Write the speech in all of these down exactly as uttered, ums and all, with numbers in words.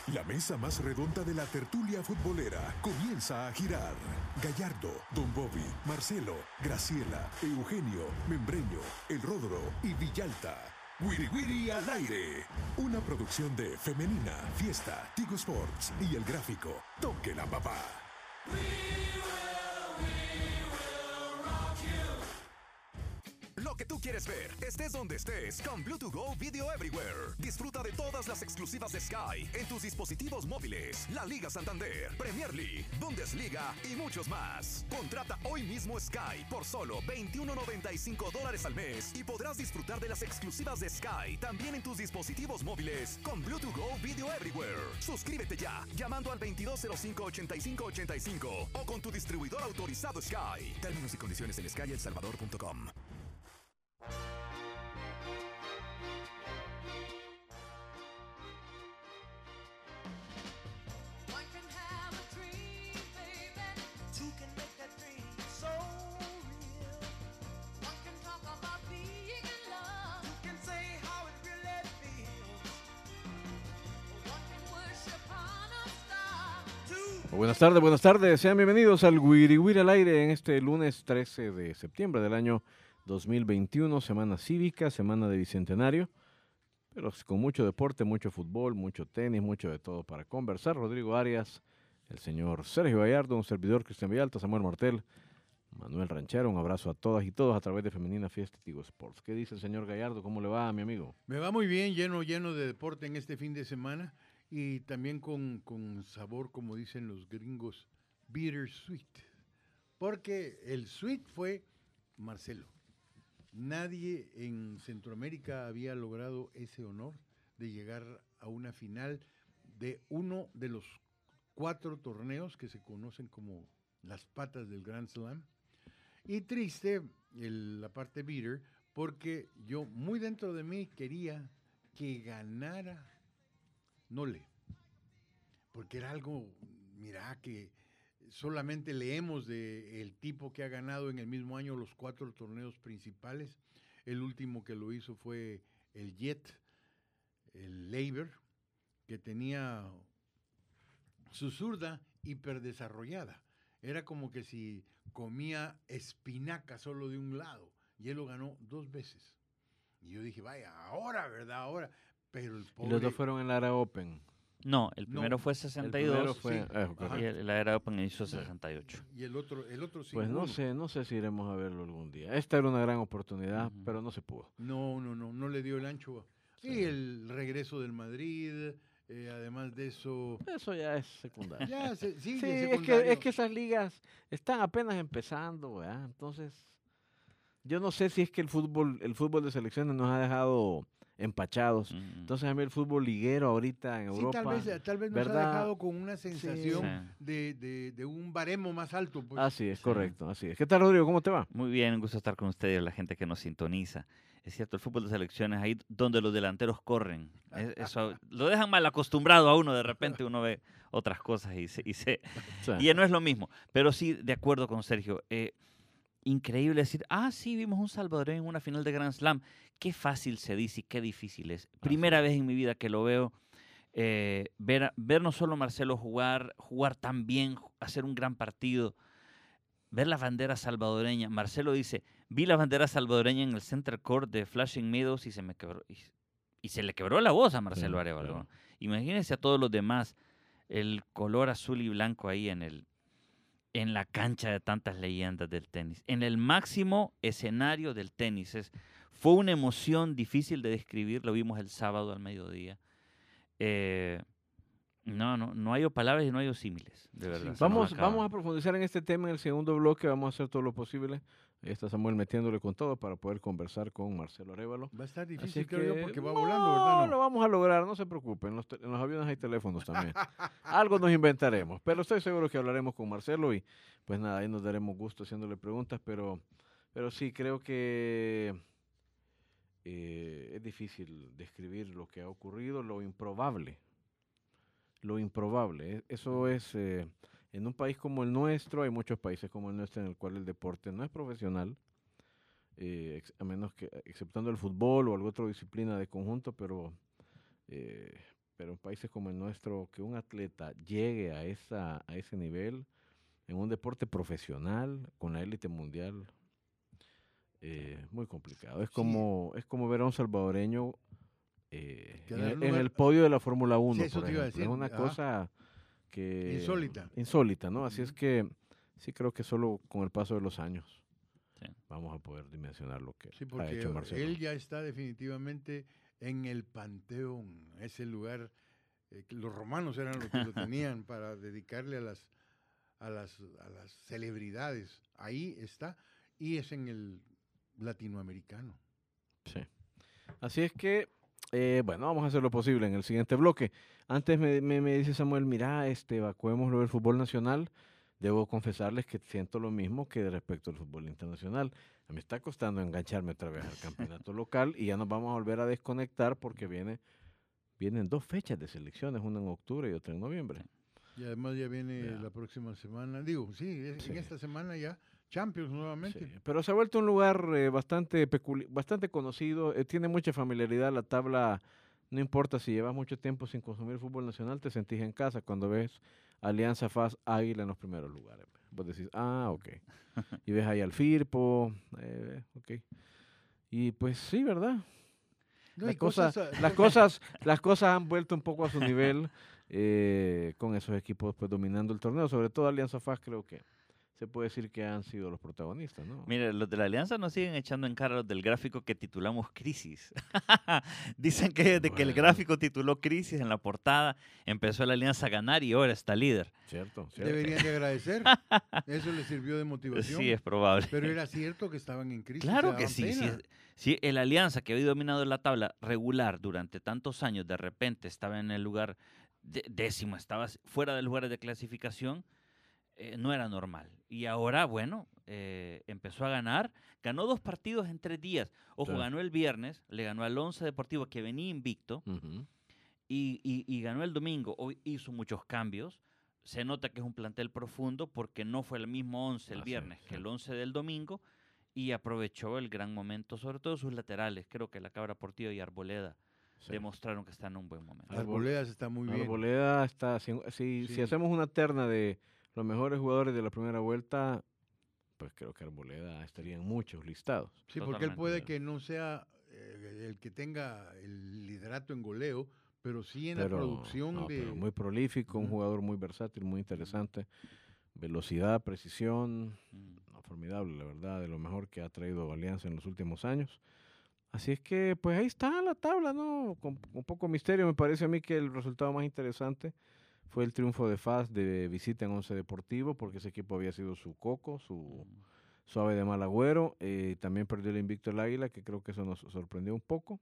La mesa más redonda de la tertulia futbolera comienza a girar. Gallardo, Don Bobby, Marcelo, Graciela, Eugenio, Membreño, El Ródoro y Villalta. Wiri Wiri al aire. Una producción de Femenina, Fiesta, Tigo Sports y El Gráfico. Toque la papá. Lo que tú quieres ver, estés donde estés, con Bluetooth Go Video Everywhere. Disfruta de todas las exclusivas de Sky en tus dispositivos móviles. La Liga Santander, Premier League, Bundesliga y muchos más. Contrata hoy mismo Sky por solo veintiuno noventa y cinco dólares al mes y podrás disfrutar de las exclusivas de Sky también en tus dispositivos móviles con Bluetooth Go Video Everywhere. Suscríbete ya llamando al veintidós cero cinco, ochenta y cinco ochenta y cinco o con tu distribuidor autorizado Sky. Términos y condiciones en sky el salvador punto com. Buenas tardes, buenas tardes. Sean bienvenidos al Wiri Wiri al aire en este lunes trece de septiembre del año dos mil veintiuno, semana cívica, semana de bicentenario, pero con mucho deporte, mucho fútbol, mucho tenis, mucho de todo para conversar. Rodrigo Arias, el señor Sergio Gallardo, un servidor Cristian Villalta, Samuel Martel, Manuel Ranchero. Un abrazo a todas y todos a través de Femenina, Fiesta y Tigo Sports. ¿Qué dice el señor Gallardo? ¿Cómo le va, mi amigo? Me va muy bien, lleno, lleno de deporte en este fin de semana. Y también con, con sabor, como dicen los gringos, bittersweet. Porque el sweet fue Marcelo. Nadie en Centroamérica había logrado ese honor de llegar a una final de uno de los cuatro torneos que se conocen como las patas del Grand Slam. Y triste el, la parte bitter, porque yo muy dentro de mí quería que ganara Nole, porque era algo, mira, que solamente leemos de el tipo que ha ganado en el mismo año los cuatro torneos principales. El último que lo hizo fue el Jet, el Laver, que tenía su zurda hiperdesarrollada. Era como que si comía espinaca solo de un lado, y él lo ganó dos veces. Y yo dije, vaya, ahora, ¿verdad? Ahora. Pero el pobre... Y los dos fueron en la Ara Open. No, el primero No, fue sesenta y dos. El primero fue, sí, eh, correcto. Y el, la Era Open hizo sesenta y ocho. Y el otro, el otro sí. Pues no sé, no sé si iremos a verlo algún día. Esta era una gran oportunidad, Uh-huh. pero no se pudo. No, no, no, no le dio el ancho. Sí. Y el regreso del Madrid, eh, además de eso... Eso ya es secundario. Ya, se, sí, Sí, es, es que, es que esas ligas están apenas empezando, ¿verdad? Entonces, yo no sé si es que el fútbol, el fútbol de selecciones nos ha dejado empachados. Uh-huh. Entonces, a mí el fútbol liguero ahorita en Sí, Europa... tal vez, tal vez nos ¿verdad? ha dejado con una sensación Sí. de, de, de un baremo más alto. Pues. Así es, Sí. correcto, así es. ¿Qué tal, Rodrigo? ¿Cómo te va? Muy bien, un gusto estar con ustedes, la gente que nos sintoniza. Es cierto, el fútbol de selecciones, ahí donde los delanteros corren, es- eso lo dejan mal acostumbrado a uno, de repente uno ve otras cosas y se, y se Sí. y ya no es lo mismo. Pero sí, de acuerdo con Sergio, eh, increíble decir, ah, sí, vimos un salvadoreño en una final de Grand Slam. Qué fácil se dice y qué difícil es. Primera vez en mi vida que lo veo, eh, ver, a- ver no solo a Marcelo jugar, jugar tan bien, ju- hacer un gran partido, ver la bandera salvadoreña. Marcelo dice, vi la bandera salvadoreña en el center court de Flushing Meadows y se me quebró, y, y se le quebró la voz a Marcelo Sí, Arévalo. claro. Imagínense a todos los demás, el color azul y blanco ahí en el en la cancha de tantas leyendas del tenis, en el máximo escenario del tenis. Es, fue una emoción difícil de describir, lo vimos el sábado al mediodía. Eh, no, no, no hay palabras y no hay símiles, de verdad. se nos Vamos, acaba. vamos a profundizar en este tema en el segundo bloque. Vamos a hacer todo lo posible. Ahí está Samuel metiéndole con todo para poder conversar con Marcelo Arévalo. Va a estar Así difícil, que creo yo, porque va no, volando, ¿verdad? lo vamos a lograr, no se preocupen. En los, te- en los aviones hay teléfonos también. Algo nos inventaremos, pero estoy seguro que hablaremos con Marcelo y pues nada, ahí nos daremos gusto haciéndole preguntas, pero, pero sí, creo que eh, es difícil describir lo que ha ocurrido, lo improbable. Lo improbable. eh, Eso es, eh, en un país como el nuestro, hay muchos países como el nuestro en el cual el deporte no es profesional, eh, ex- a menos que, exceptando el fútbol o alguna otra disciplina de conjunto, pero eh, pero en países como el nuestro, que un atleta llegue a, esa, a ese nivel en un deporte profesional con la élite mundial, eh, muy complicado. Es Sí. como, es como ver a un salvadoreño eh, en, Quedar el, en en lugar- el podio de la Fórmula uno, Sí, eso por te iba a ejemplo. Es decir, una ajá. cosa que... Insólita. Insólita, ¿no? Así es Ujú. que sí creo que solo con el paso de los años Sí. vamos a poder dimensionar lo que Sí, ha porque hecho Marcelo. él ya está definitivamente en el panteón, ese lugar. eh, que los romanos eran los que lo tenían para dedicarle a las, a las, a las celebridades. Ahí está, y es en el latinoamericano. Sí. Así es que, eh, bueno, vamos a hacer lo posible en el siguiente bloque. Antes me, me, me dice Samuel, mira, este, evacuemos lo del fútbol nacional. Debo confesarles que siento lo mismo que respecto al fútbol internacional. A mí me está costando engancharme otra vez al campeonato local y ya nos vamos a volver a desconectar porque viene, vienen dos fechas de selecciones, una en octubre y otra en noviembre. Y además ya viene Ya. la próxima semana. Digo, sí, es- Sí. en esta semana ya Champions nuevamente. Sí, pero se ha vuelto un lugar eh, bastante peculi- bastante conocido, eh, tiene mucha familiaridad la tabla, no importa si llevas mucho tiempo sin consumir fútbol nacional, te sentís en casa cuando ves Alianza F A S Águila en los primeros lugares. Vos decís, ah, ok. Y ves ahí al Firpo, eh, ok. Y pues sí, ¿verdad? No, Las y cosas, cosas, ah, las cosas, las cosas han vuelto un poco a su nivel eh, con esos equipos pues dominando el torneo, sobre todo Alianza F A S creo que se puede decir que han sido los protagonistas, ¿no? Mire, los de la Alianza nos siguen echando en cara los del gráfico que titulamos Crisis. Dicen que desde que el Bueno. gráfico tituló Crisis en la portada, empezó la Alianza a ganar y ahora está líder. Cierto, cierto. deberían de agradecer. Eso les sirvió de motivación. Sí, es probable. Pero era cierto que estaban en crisis. Claro se que daban sí. Sí, pena. es- sí, el Alianza que había dominado la tabla regular durante tantos años, de repente estaba en el lugar de- décimo, estaba s- fuera de lugares de clasificación, eh, no era normal. Y ahora, bueno, eh, empezó a ganar, ganó dos partidos en tres días. Ojo, Sí. ganó el viernes, le ganó al Once Deportivo que venía invicto Ujú. y, y- y ganó el domingo. Hoy hizo muchos cambios. Se nota que es un plantel profundo porque no fue el mismo once el Así viernes es, que sí. el once del domingo y aprovechó el gran momento, sobre todo sus laterales. Creo que la Cabra Portillo y Arboleda Sí. demostraron que están en un buen momento. Arbol- Arboledas está muy bien. Arboleda está, si, si, si Sí. hacemos una terna de los mejores jugadores de la primera vuelta, pues creo que Arboleda estaría en muchos listados. Sí, porque él Totalmente. puede que no sea eh, el que tenga el liderato en goleo, pero sí en la Pero, producción no, de... pero muy prolífico, un Ujú. jugador muy versátil, muy interesante. Velocidad, precisión, Mm. no, formidable, la verdad, de lo mejor que ha traído Alianza en los últimos años. Así es que, pues ahí está la tabla, ¿no? Con, con poco misterio, me parece a mí que el resultado más interesante fue el triunfo de F A S de visita en Once Deportivo, porque ese equipo había sido su coco, su Mm. suave de mal agüero. Eh, también perdió el invicto el Águila, que creo que eso nos sorprendió un poco.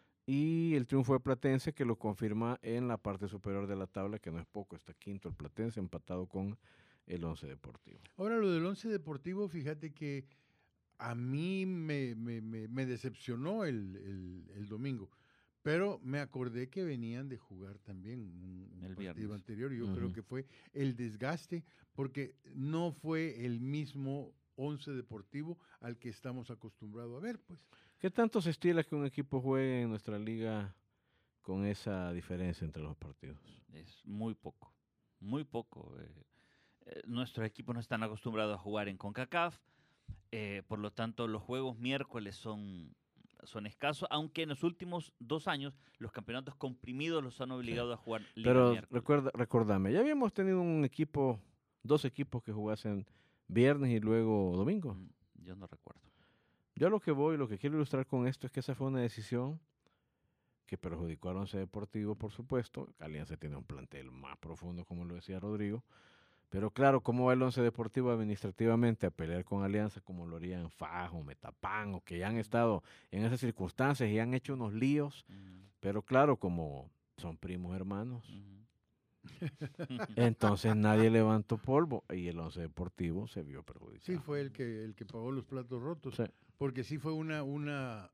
Y el triunfo de Platense, que lo confirma en la parte superior de la tabla, que no es poco, está quinto el Platense, empatado con el Once Deportivo. Ahora lo del Once Deportivo, fíjate que a mí me, me- me- me decepcionó el, el- el domingo, pero me acordé que venían de jugar también un, un El partido viernes. anterior y yo creo Ujú. que fue el desgaste, porque no fue el mismo Once Deportivo al que estamos acostumbrados a ver, pues. ¿Qué tanto se estila que un equipo juegue en nuestra liga con esa diferencia entre los partidos? Es muy poco, muy poco. eh, eh, nuestros equipos no están acostumbrados a jugar en CONCACAF, eh, por lo tanto los juegos miércoles son, son escasos, aunque en los últimos dos años los campeonatos comprimidos los han obligado a jugar liga Pero miércoles. recuerda, recordame, ya habíamos tenido un equipo, dos equipos que jugasen viernes y luego domingo. Mm, Yo no recuerdo. Yo a lo que voy, lo que quiero ilustrar con esto es que esa fue una decisión que perjudicó al Once Deportivo, por supuesto. Alianza tiene un plantel más profundo, como lo decía Rodrigo. Pero claro, ¿cómo va el Once Deportivo administrativamente a pelear con Alianza como lo harían Fajo, Metapan, o que ya han estado en esas circunstancias y han hecho unos líos? Mm, Pero claro, como son primos hermanos, ujú. entonces nadie levantó polvo y el Once Deportivo se vio perjudicado. Sí, fue el que, el que pagó los platos rotos, Sí. porque sí fue una, una,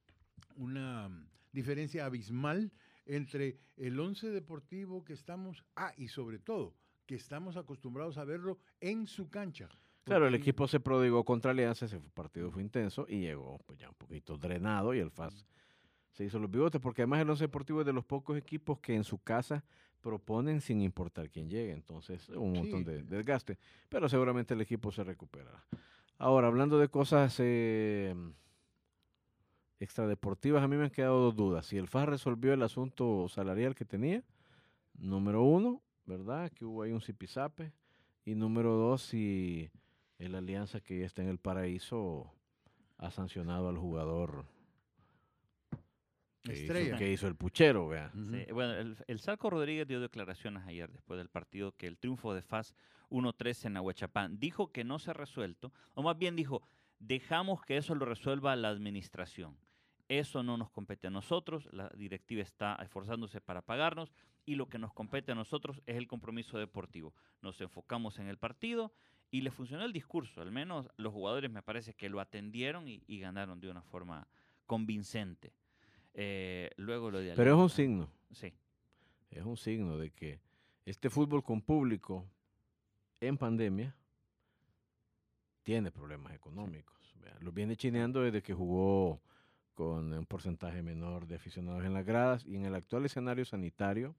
una mm, diferencia abismal entre el Once Deportivo que estamos, ah, y sobre todo, que estamos acostumbrados a verlo en su cancha. Claro, el Porque- equipo se prodigó contra Alianza, ese partido fue intenso y llegó pues ya un poquito drenado y el F A S se hizo los bigotes, porque además el Once Deportivo es de los pocos equipos que en su casa proponen sin importar quién llegue, entonces un montón Sí. de, de desgaste, pero seguramente el equipo se recuperará. Ahora, hablando de cosas eh, extradeportivas, a mí me han quedado dos dudas. Si el F A S resolvió el asunto salarial que tenía, número uno, ¿verdad? Que hubo ahí un zipizape. Y número dos, si el Alianza que ya está en el paraíso ha sancionado al jugador que, hizo, Estrella. que hizo el puchero, vea. Ujú. Sí, bueno, el, el Salco Rodríguez dio declaraciones ayer después del partido que el triunfo de F A S uno tres en Ahuachapán dijo que no se ha resuelto, o más bien dijo, dejamos que eso lo resuelva la administración. Eso no nos compete a nosotros, la directiva está esforzándose para pagarnos y lo que nos compete a nosotros es el compromiso deportivo. Nos enfocamos en el partido y le funcionó el discurso, al menos los jugadores me parece que lo atendieron y, y ganaron de una forma convincente. Eh, luego lo de Pero es un Alianza. signo, Sí. es un signo de que este fútbol con público en pandemia tiene problemas económicos. Vea, lo viene chineando desde que jugó con un porcentaje menor de aficionados en las gradas y en el actual escenario sanitario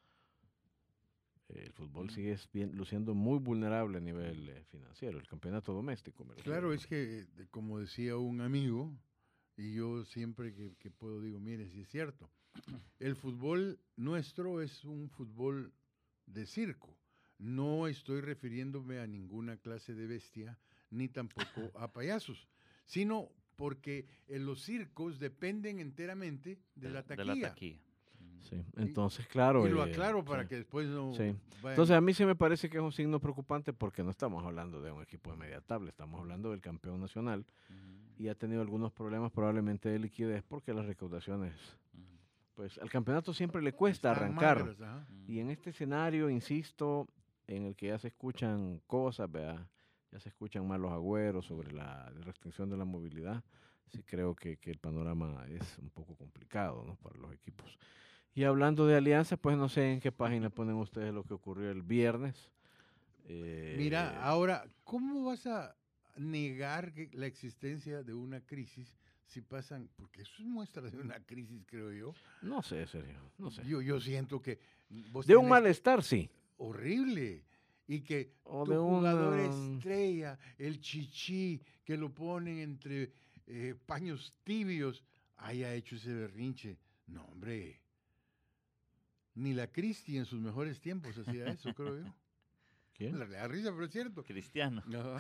el fútbol sigue es bien- luciendo muy vulnerable a nivel eh, financiero, el campeonato doméstico. me refiero, Claro, ¿no? es que, eh, de- como decía un amigo, y yo siempre que, que puedo digo, mire, si es cierto, el fútbol nuestro es un fútbol de circo. No estoy refiriéndome a ninguna clase de bestia, ni tampoco a payasos, sino porque en los circos dependen enteramente de la De taquilla. la taquilla. Ujú. Sí, entonces, claro. Y lo eh, aclaro para sí, que después no sí. vayan- Entonces, a mí sí me parece que es un signo preocupante porque no estamos hablando de un equipo de media tabla, estamos hablando del campeón nacional Ujú. y ha tenido algunos problemas probablemente de liquidez porque las recaudaciones, Ujú. pues al campeonato siempre le cuesta están arrancar. magras, ajá. Y en este escenario, insisto, en el que ya se escuchan cosas, ¿verdad? Ya se escuchan malos agüeros sobre la restricción de la movilidad, sí creo que, que el panorama es un poco complicado, ¿no? Para los equipos. Y hablando de alianza, pues no sé en qué página ponen ustedes lo que ocurrió el viernes. Eh, Mira, ahora, ¿cómo vas a negar que la existencia de una crisis si pasan? Porque eso es muestra de una crisis, creo yo. no sé, Sergio, no sé. Yo, yo siento que vos De un tenés malestar, sí. horrible y que O tu de jugador una- estrella, el chichi, que lo ponen entre eh, paños tibios, haya hecho ese berrinche. No, hombre. Ni la Cristi en sus mejores tiempos hacía eso, creo yo. ¿Quién? Le da risa, pero es cierto. Cristiano.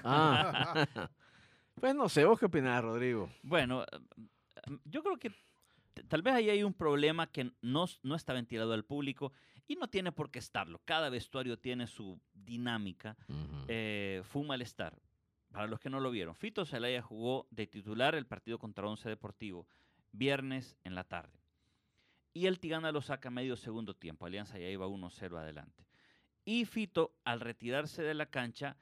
Ah. Pues no sé, ¿vos qué opinás, Rodrigo? Bueno, eh, eh, yo creo que t- tal vez ahí hay un problema que no, s- no está ventilado al público y no tiene por qué estarlo. Cada vestuario tiene su dinámica. Eh, fue un malestar. Para los que no lo vieron, Fito Zelaya jugó de titular el partido contra Once Deportivo, viernes en la tarde. Y el Tigana lo saca medio segundo tiempo. Alianza ya iba uno cero adelante. Y Fito, al retirarse de la cancha,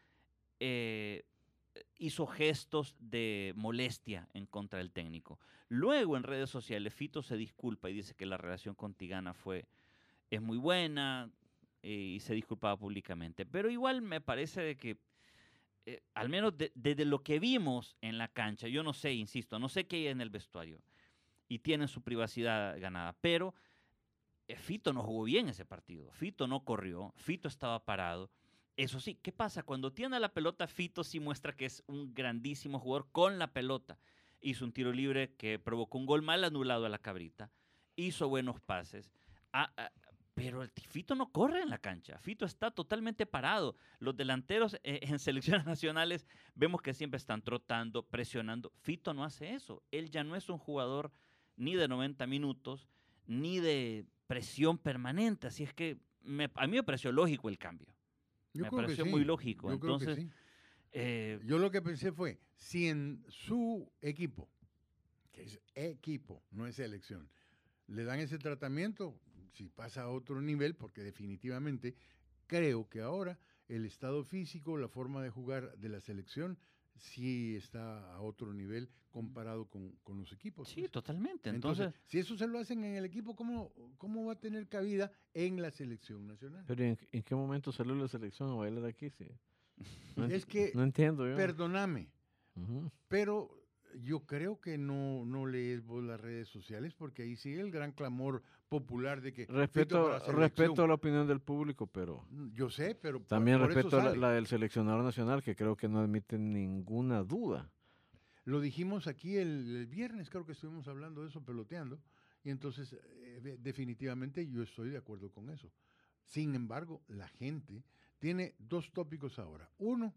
eh, hizo gestos de molestia en contra del técnico. Luego en redes sociales Fito se disculpa y dice que la relación con Tigana fue, es muy buena eh, y se disculpaba públicamente. Pero igual me parece de que, eh, al menos de- desde lo que vimos en la cancha, yo no sé, insisto, no sé qué hay en el vestuario y tienen su privacidad ganada, pero eh, Fito no jugó bien ese partido. Fito no corrió, Fito estaba parado. Eso sí, ¿qué pasa? Cuando tiene la pelota, Fito sí muestra que es un grandísimo jugador con la pelota. Hizo un tiro libre que provocó un gol mal anulado a la Cabrita. Hizo buenos pases. Ah, ah, pero el Fito no corre en la cancha. Fito está totalmente parado. Los delanteros eh, en selecciones nacionales vemos que siempre están trotando, presionando. Fito no hace eso. Él ya no es un jugador ni de noventa minutos, ni de presión permanente. Así es que me- a mí me pareció lógico el cambio. Yo Me creo que pareció sí, muy lógico. Yo creo que Entonces, sí. eh, Yo lo que pensé fue, si en su equipo, que es equipo, no es selección, le dan ese tratamiento, si pasa a otro nivel, porque definitivamente creo que ahora el estado físico, la forma de jugar de la selección, sí está a otro nivel comparado con, con los equipos. sí, pues. totalmente. Entonces, Entonces, si eso se lo hacen en el equipo, ¿cómo, cómo va a tener cabida en la selección nacional? Pero ¿en, en qué momento salió la selección a bailar aquí? Sí. No, Es ent- que, no entiendo yo. perdóname, Ujú. pero yo creo que no, no lees vos las redes sociales porque ahí sigue el gran clamor popular de que Fito Respeto, para selección. respeto la opinión del público, pero Yo sé, pero por- también por eso respeto la, sale. la del seleccionador nacional, que creo que no admite ninguna duda. Lo dijimos aquí el, el viernes, creo que estuvimos hablando de eso, peloteando, y entonces eh, definitivamente yo estoy de acuerdo con eso. Sin embargo, la gente tiene dos tópicos ahora. Uno,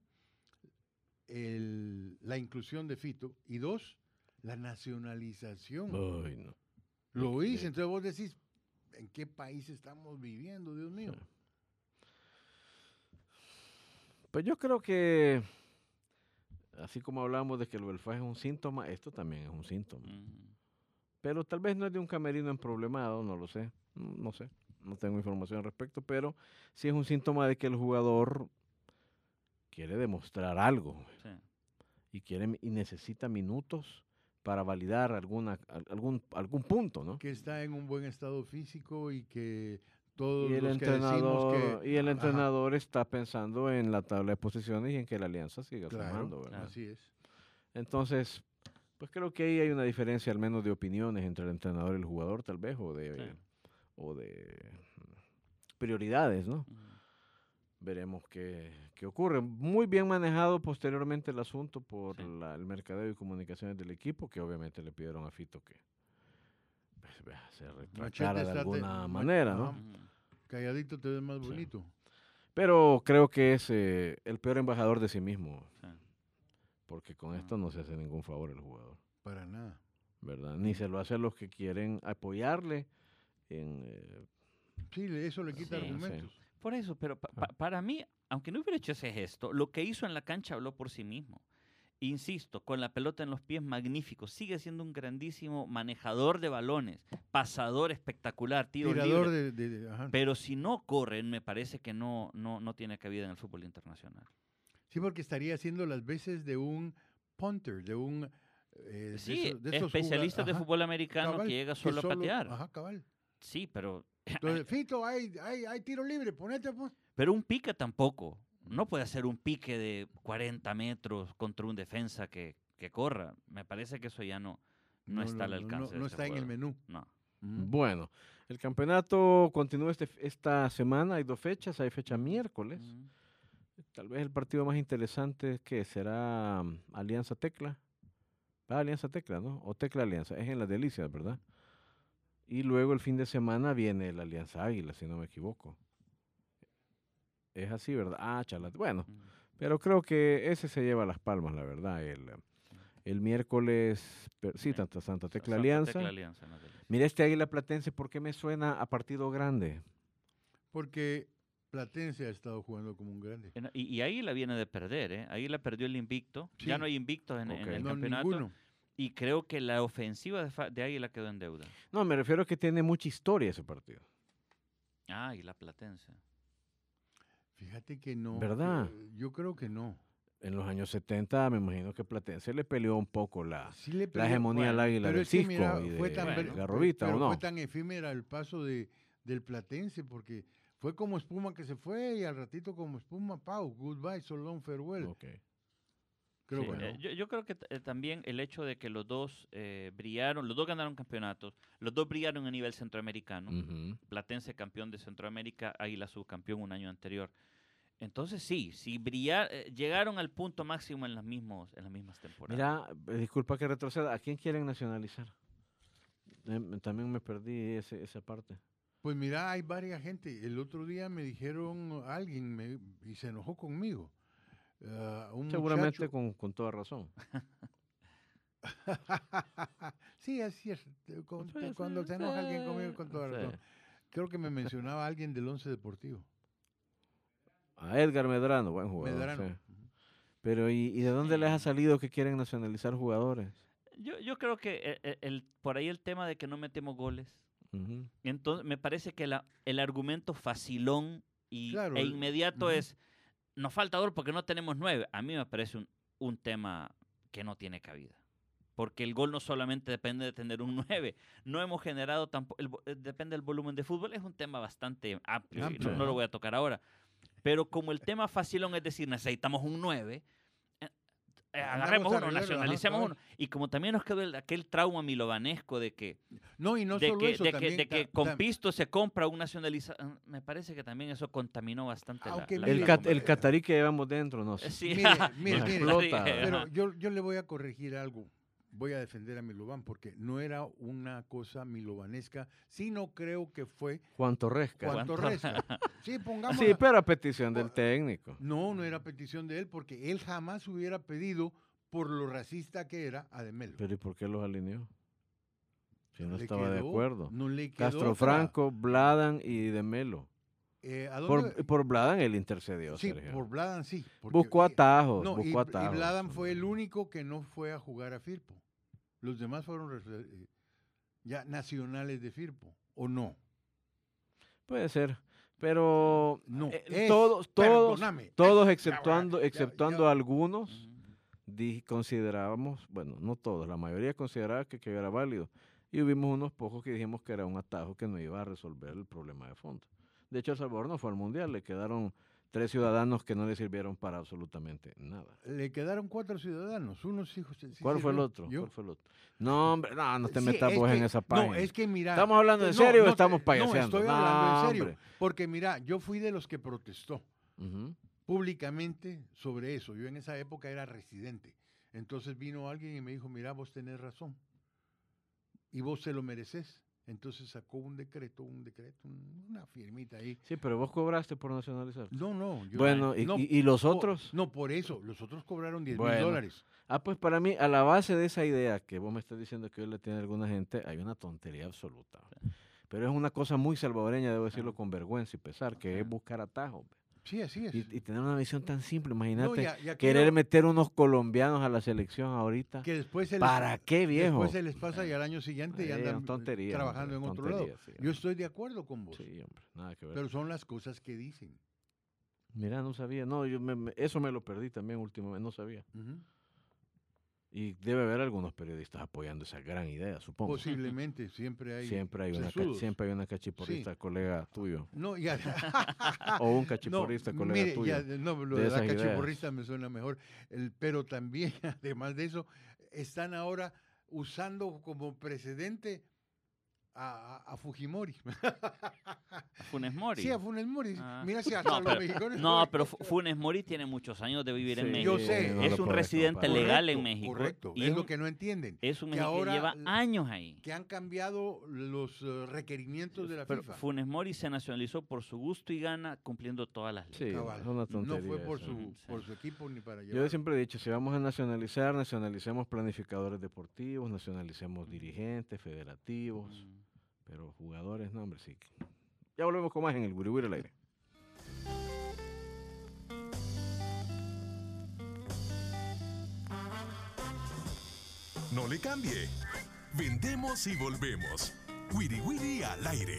el- la inclusión de Fito, y dos, la nacionalización. Ay, no. Lo Sí. oís, entonces vos decís, ¿en qué país estamos viviendo, Dios mío? Pues yo creo que, así como hablamos de que el welfare es un síntoma, esto también es un síntoma. Mm. Pero tal vez no es de un camerino emproblemado, no lo sé, mm, no sé, no tengo información al respecto, pero sí es un síntoma de que el jugador quiere demostrar algo Sí. y quiere y necesita minutos para validar alguna al- algún algún punto, ¿no? Que está en un buen estado físico y que todos Y el los que decimos entrenador que... y el Ajá, entrenador está pensando en la tabla de posiciones y en que la alianza siga claro, sumando, ¿verdad? claro. así es. Entonces, pues creo que ahí hay una diferencia al menos de opiniones entre el entrenador y el jugador, tal vez, o de Sí. o de prioridades, ¿no? Mm. Veremos qué, qué ocurre. Muy bien manejado posteriormente el asunto por Sí. la- el mercadeo y comunicaciones del equipo, que obviamente le pidieron a Fito que pues, vea, se retractara de está te- alguna ma- manera, ¿no? ajá. Mm. Calladito te ves más Sí. bonito. Pero creo que es eh, el peor embajador de sí mismo, Sí. porque con esto no se hace ningún favor el jugador, Para nada. ¿verdad? Ni se lo hace a los que quieren apoyarle en... eh, Sí, le- eso le quita Sí, argumentos. Por eso, pero pa- Ah. pa- para mí, aunque no hubiera hecho ese gesto, lo que hizo en la cancha habló por sí mismo. Insisto, con la pelota en los pies, magnífico. Sigue siendo un grandísimo manejador de balones, pasador espectacular, tiro Tirador libre. de... de- de- ajá. Pero si no corren, me parece que no, no, no tiene cabida en el fútbol internacional. Sí, porque estaría haciendo las veces de un punter, de un... eh, de Sí, esos- de esos juga- especialistas de ajá, fútbol americano cabal, que llega que solo a patear. Ajá, cabal. Sí, pero, Entonces, Fito, hay, hay, hay tiro libre, ponete pues. pero un pique tampoco. No puede hacer un pique de cuarenta metros contra un defensa que, que corra. Me parece que eso ya no, no, está al no, alcance. no de este está en el juego. menú. No. Ujú. Bueno, el campeonato continúa este, esta semana, hay dos fechas, hay fecha miércoles. Mm. Tal vez el partido más interesante que será mm, Alianza Tecla. Ah, Alianza Tecla, ¿no? O Tecla Alianza. Es en las Delicias, ¿verdad? Y luego el fin de semana viene la Alianza Águila, si no me equivoco. Es así, ¿verdad? Ah, Chalate. Bueno, Mm. pero creo que ese se lleva las palmas, la verdad. El, eh, el miércoles, per- sí, Sí. Santa, Santa Tecla Santa Alianza. Tecla Alianza, no te- Mira este Águila Platense, ¿por qué me suena a partido grande? Porque Platense ha estado jugando como un grande. En- Y, y ahí la viene de perder, ¿eh? Ahí la perdió el invicto. Ya Sí. no hay invictos en, en Ok. el No, campeonato. ninguno. Y creo que la ofensiva de, Fa- de Águila quedó en deuda. No, me refiero a que tiene mucha historia ese partido. Ah, y la Platense. Fíjate que no. ¿Verdad? eh, Yo creo que no. En los años setenta, me imagino que Platense le peleó un poco la, Sí le la peleó, hegemonía al bueno, Águila pero del es que Cisco mira, y de fue tan, Bueno. bre- Garrovita, pero ¿o no? fue tan efímera el paso de, del Platense porque fue como espuma que se fue y al ratito como espuma, pau, goodbye, so long, farewell. Ok. Creo Sí, que no. eh, yo, yo creo que t- eh, también el hecho de que los dos eh, brillaron, los dos ganaron campeonatos, los dos brillaron a nivel centroamericano. Ujú. Platense campeón de Centroamérica, Águila subcampeón un año anterior. Entonces sí, si brillar, eh, llegaron al punto máximo en las, mismos, en las mismas temporadas. Mira, eh, disculpa que retroceda, ¿a quién quieren nacionalizar? Eh, también me perdí ese- esa parte. Pues mira, hay varias gente. El otro día me dijeron alguien me- y se enojó conmigo. Ah, un Seguramente muchacho- con, con toda razón. sí, así es. Con- Sí, cuando sí, se enoja alguien sí, conmigo, con toda sí. razón. Creo que me mencionaba alguien del Once Deportivo. A Edgar Medrano, buen jugador. Medrano. sí. Pero ¿y, y de dónde les ha Sí. salido que quieren nacionalizar jugadores? Yo, yo creo que eh, eh, el, por ahí el tema de que no metemos goles. Ujú. Entonces, me parece que la- el argumento facilón y, Claro, e el- inmediato ujú. es, nos falta gol porque no tenemos nueve. A mí me parece un, un tema que no tiene cabida. Porque el gol no solamente depende de tener un nueve. No hemos generado tampoco, el vo- eh, depende del volumen de fútbol. Es un tema bastante amplio, y Amplio, no, no ajá. lo voy a tocar ahora. Pero como el tema facilón es decir, necesitamos un nueve, eh, eh, Andamos agarremos a uno, arreglarlo, ajá, nacionalicemos cabal. uno. Y como también nos quedó el- aquel trauma milovanesco de que, No, y no de solo que, eso, de que, también... de que ta- con tam- pisto se compra un nacionalizador, me parece que también eso contaminó bastante la, Aunque la- El, mire, la cat- el eh, catarí que llevamos dentro, no sé. Sí, Mire, mire, Nos mire, explota. Pero Ajá. yo, yo le voy a corregir algo. Voy a defender a Milovan porque no era una cosa milovanesca, sino creo que fue Juan Torresca. Juan ¿Cuánto? Torresca. Sí, pongamos. Sí, pero a petición del técnico. No, no era petición de él porque él jamás hubiera pedido por lo racista que era a Demelo. Pero ¿y por qué los alineó? Si no Le estaba de quedó- acuerdo. No le quedó Castro otra. Franco, Bladan y de Melo. Eh, ¿a Por, dónde? por Bladan él intercedió, Sí, Sergio. por Bladan sí. porque- Buscó y- atajos, No, y, buscó y atajos. Bladan fue el único que no fue a jugar a Firpo. Los demás fueron refer- eh, ya nacionales de Firpo, ¿o no? Puede ser. Pero No, eh, es- todos, todos, perdóname, todos ya, exceptuando, ya, ya, exceptuando ya. algunos, Ujú. di- considerábamos, bueno, no todos, la mayoría consideraba que, que era válido. Y hubimos unos pocos que dijimos que era un atajo que no iba a resolver el problema de fondo. De hecho, El Salvador no fue al Mundial, le quedaron tres ciudadanos que no le sirvieron para absolutamente nada. Le quedaron cuatro ciudadanos, unos hijos. sí ¿Cuál fue el sirvió. otro? ¿Yo? ¿Cuál fue el otro? No, hombre, no, no te Sí, metas es vos en que- esa página. No, es que mira. ¿Estamos hablando en no, serio o no estamos te- payaseando? No, estoy No, hablando en serio. hombre. Porque mira, yo fui de los que protestó Ujú. públicamente sobre eso. Yo en esa época era residente. Entonces vino alguien y me dijo, mira, vos tenés razón. Y vos se lo mereces. Entonces sacó un decreto, un decreto, un- una firmita ahí. Sí, pero vos cobraste por nacionalizar. No, no. yo- Bueno, ¿y, no, y- y los po- otros? No, por eso. Los otros cobraron diez mil Bueno. dólares. Ah, pues para mí, a la base de esa idea que vos me estás diciendo que hoy le tiene alguna gente, hay una tontería absoluta. Pero es una cosa muy salvadoreña, debo decirlo con vergüenza y pesar, que es buscar atajos. Sí, así es. Y, y tener una visión tan simple, No, imagínate, y a- y aquí querer no- meter unos colombianos a la selección ahorita. que después se les- ¿Para qué, viejo? Después se les pasa y al año siguiente ya Eh, andan tontería, trabajando hombre, en otro lado. tontería, sí, Yo hombre. estoy de acuerdo con vos, Sí, hombre, nada que ver. pero son las cosas que dicen. Mira, no sabía, no, yo me- me- eso me lo perdí también últimamente, no sabía. Ujú. Y debe haber algunos periodistas apoyando esa gran idea, supongo. Posiblemente, siempre hay. Siempre hay una, ca- sesudos. siempre hay una cachiporrista, colega tuyo. No, ya. O un no, cachiporrista, colega mire, tuyo. ya, no, lo de de, la esas ideas. cachiporrista me suena mejor. El- pero también, además de eso, están ahora usando como precedente a, a- a Fujimori. Funes Mori. Sí, a Funes Mori. Ah. Mira si hasta No, los pero- mexicanos. No, pero Fu- Funes Mori tiene muchos años de vivir en Sí, México. Yo sé, no es lo un puedes residente comparar. legal en Correcto, México. Correcto, Y es un- lo que no entienden. es un que mexicano que ahora lleva la- años ahí. Que han cambiado los eh, requerimientos de la Pero FIFA. Funes Mori se nacionalizó por su gusto y gana cumpliendo todas las leyes. Sí, Cabal. es una tontería. No fue por eso. su, Sí. por su equipo ni para Yo llevar. siempre he dicho, si vamos a nacionalizar, nacionalicemos planificadores deportivos, nacionalicemos dirigentes, federativos, Mm. pero jugadores, no, hombre, sí. Ya volvemos con más en el Guriguri al aire. No le cambie. Vendemos y volvemos. Wiri Wiri al aire.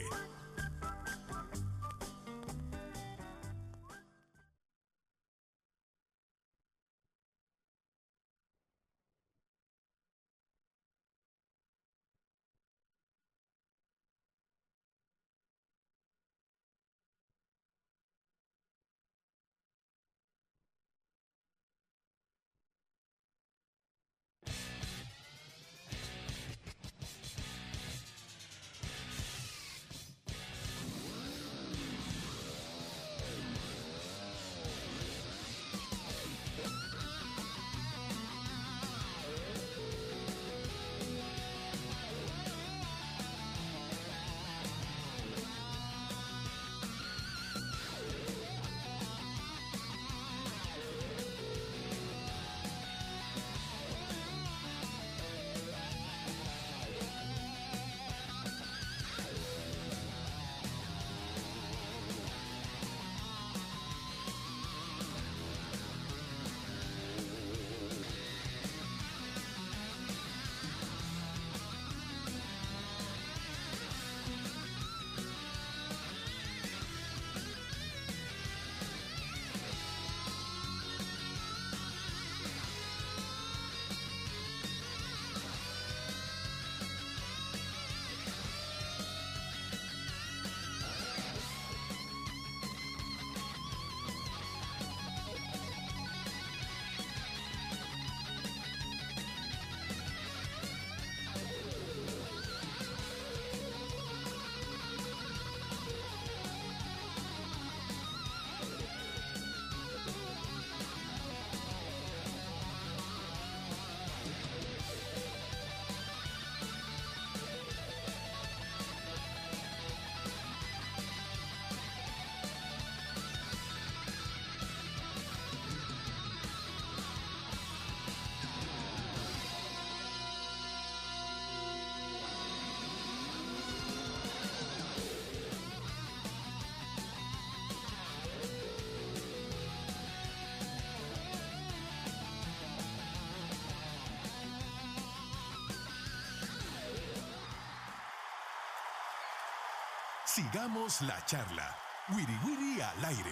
Sigamos la charla. Wiri Wiri al aire.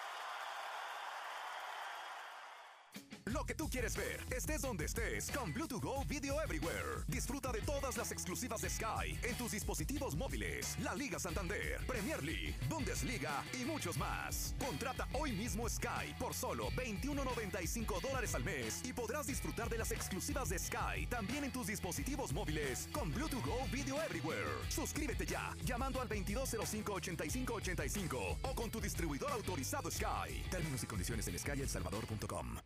Lo que tú quieres ver, estés donde estés, con Bluetooth Go Video Everywhere. Disfruta de todas las exclusivas de Sky en tus dispositivos móviles, la Liga Santander, Premier League, Bundesliga y muchos más. Contrata hoy mismo Sky por solo veintiuno noventa y cinco dólares al mes y podrás disfrutar de las exclusivas de Sky también en tus dispositivos móviles con Bluetooth Go Video Everywhere. Suscríbete ya, llamando al veintidós cero cinco, ochenta y cinco ochenta y cinco o con tu distribuidor autorizado Sky. Términos y condiciones en sky el salvador punto com.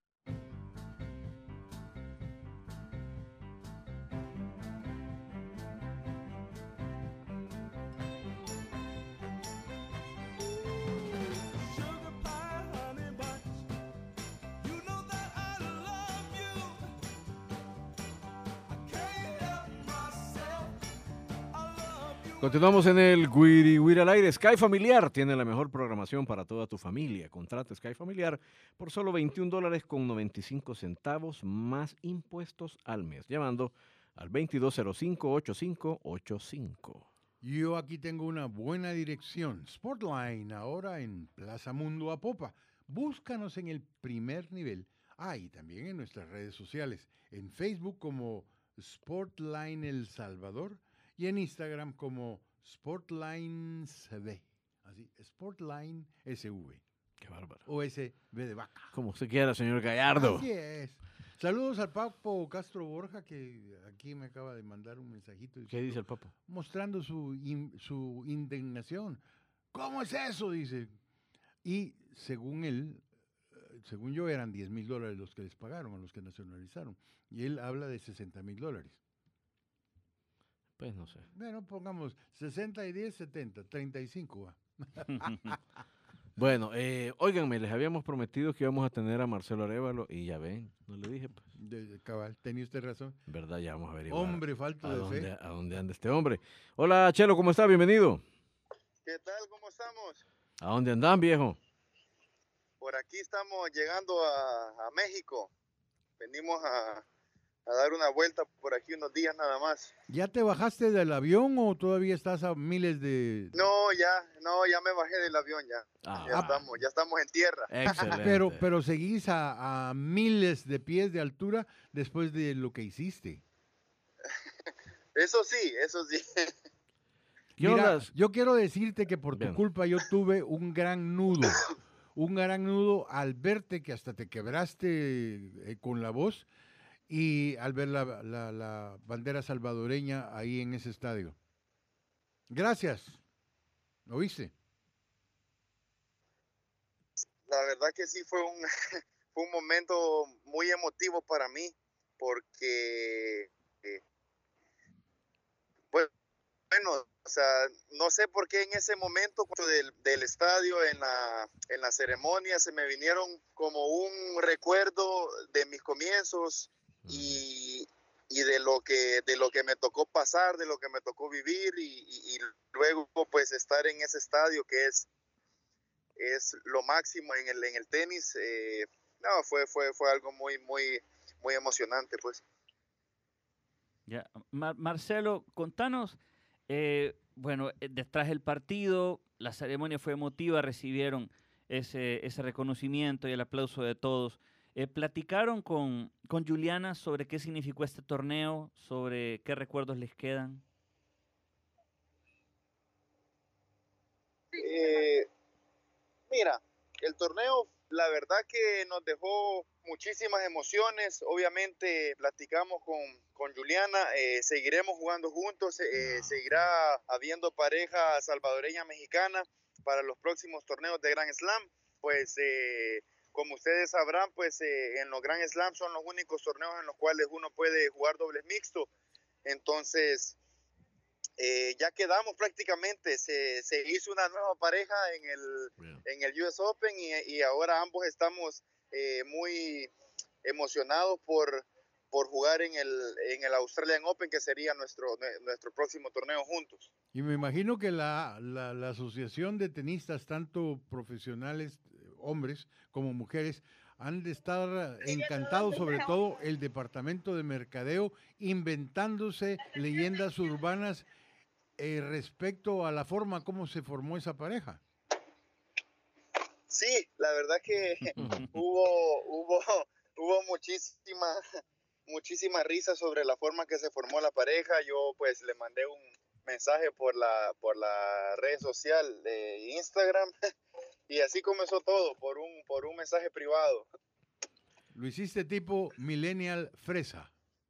Continuamos en el Wiri Wiri al aire. Sky Familiar tiene la mejor programación para toda tu familia. Contrata Sky Familiar por solo veintiún dólares con noventa y cinco centavos más impuestos al mes. Llamando al veintidós cero cinco, ochenta y cinco ochenta y cinco. Yo aquí tengo una buena dirección. Sportline, ahora en Plaza Mundo Apopa. Búscanos en el primer nivel. Ah, y también en nuestras redes sociales. En Facebook como Sportline El Salvador. Y en Instagram como Sportline S V. Así, Sportline S V. Qué bárbaro. O S V de vaca. Como usted quiera, señor Gallardo. Así es. Saludos al Papo Castro Borja, que aquí me acaba de mandar un mensajito. ¿Qué dice el Papo? Mostrando su, in, su indignación. ¿Cómo es eso? Dice. Y según él, según yo, eran diez mil dólares los que les pagaron, a los que nacionalizaron. Y él habla de sesenta mil dólares. Pues no sé. Bueno, pongamos sesenta y diez, setenta, treinta y cinco. Va. Bueno, eh, óiganme, les habíamos prometido que íbamos a tener a Marcelo Arévalo y ya ven, no le dije. Pues. De, de, cabal, tenía usted razón. Verdad, ya vamos a averiguar. Hombre, falta a de dónde, fe. a dónde anda este hombre. Hola, Chelo, ¿cómo está? Bienvenido. ¿Qué tal? ¿Cómo estamos? ¿A dónde andan, viejo? Por aquí estamos llegando a, a México. Venimos a, a dar una vuelta por aquí unos días nada más. ¿Ya te bajaste del avión o todavía estás a miles de...? No, ya, no, ya me bajé del avión ya. Ah, ya, estamos, ya estamos en tierra. Excelente. Pero, pero seguís a, a miles de pies de altura después de lo que hiciste. Eso sí, eso sí. ¿Qué Mira, ondas? yo quiero decirte que por tu Bien. culpa yo tuve un gran nudo. Un gran nudo al verte que hasta te quebraste eh, con la voz y al ver la, la, la bandera salvadoreña ahí en ese estadio. Gracias. ¿Oíste? La verdad que sí fue un, fue un momento muy emotivo para mí porque, eh, bueno, bueno, o sea, no sé por qué en ese momento del, del estadio, en la, en la ceremonia, se me vinieron como un recuerdo de mis comienzos y, y de lo que de lo que me tocó pasar, de lo que me tocó vivir y, y, y luego pues estar en ese estadio que es es lo máximo en el en el tenis. Eh, no, fue fue fue algo muy muy muy emocionante, pues. Ya, Mar Marcelo, contanos, eh, bueno, detrás del partido, la ceremonia fue emotiva, recibieron ese, ese reconocimiento y el aplauso de todos. Eh, ¿Platicaron con, con Juliana sobre qué significó este torneo, sobre qué recuerdos les quedan? Eh, mira, el torneo, la verdad que nos dejó muchísimas emociones. Obviamente platicamos con, con Juliana, eh, seguiremos jugando juntos, eh, seguirá habiendo pareja salvadoreña-mexicana para los próximos torneos de Grand Slam. Pues eh, como ustedes sabrán, pues eh, en los Grand Slam son los únicos torneos en los cuales uno puede jugar dobles mixto. Entonces, eh, ya quedamos prácticamente, se, se hizo una nueva pareja en el, en el U S Open y, y ahora ambos estamos eh, muy emocionados por, por jugar en el, en el Australian Open, que sería nuestro, nuestro próximo torneo juntos. Y me imagino que la, la, la asociación de tenistas, tanto profesionales, hombres como mujeres, han de estar encantados, sobre todo el departamento de mercadeo, inventándose leyendas urbanas eh, respecto a la forma como se formó esa pareja. Sí, la verdad que hubo, hubo, hubo muchísima, muchísima risa sobre la forma que se formó la pareja. Yo pues le mandé un mensaje por la, por la red social de Instagram y así comenzó todo, por un, por un mensaje privado. Lo hiciste tipo millennial fresa.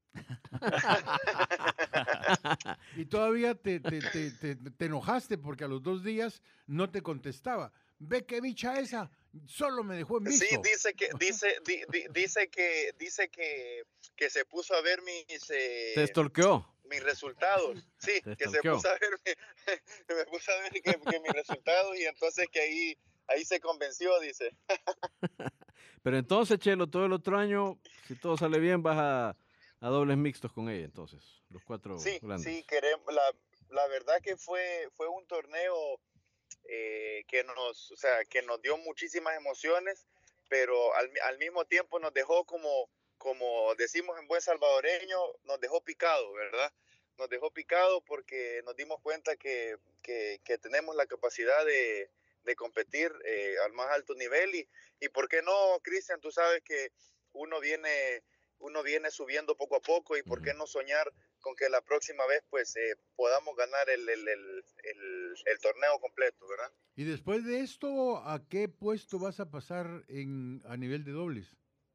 Y todavía te, te, te, te, te enojaste porque a los dos días no te contestaba. Ve qué bicha esa, solo me dejó en visto. Sí, dice que, dice, di, di, dice que, dice que, que se puso a ver mis, eh, Te stalkeó. mis resultados. Sí, Te que se stalkeó. puso a ver, mi, me puso a ver que, que mis resultados y entonces que ahí, ahí se convenció, dice. Pero entonces, Chelo, todo el otro año, si todo sale bien, vas a, a dobles mixtos con ella, entonces, los cuatro Sí, grandes. sí, queremos, la, la verdad que fue, fue un torneo eh, que nos, o sea, que nos dio muchísimas emociones, pero al, al mismo tiempo nos dejó como, como decimos en buen salvadoreño, nos dejó picado, ¿verdad? Nos dejó picado porque nos dimos cuenta que, que, que tenemos la capacidad de, de competir eh, al más alto nivel y, y ¿por qué no, Cristian? Tú sabes que uno viene, uno viene subiendo poco a poco y ¿por qué no soñar con que la próxima vez pues eh, podamos ganar el, el, el, el, el torneo completo, ¿verdad? Y después de esto, ¿a qué puesto vas a pasar en, a nivel de dobles?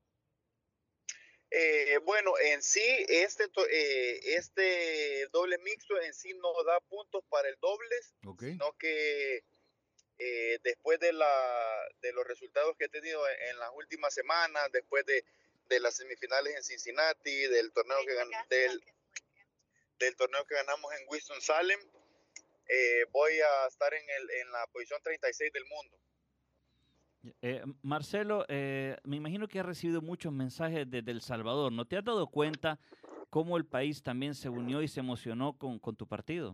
Eh, bueno, en sí, este, eh, este doble mixto en sí no da puntos para el dobles, Okay. sino que eh, después de, la, de los resultados que he tenido en, en las últimas semanas, después de, de las semifinales en Cincinnati, del torneo que, gan del, del torneo que ganamos en Winston-Salem, eh, voy a estar en, el, en la posición treinta y seis del mundo. Eh, Marcelo, eh, me imagino que has recibido muchos mensajes desde El Salvador. ¿No te has dado cuenta cómo el país también se unió y se emocionó con, con tu partido?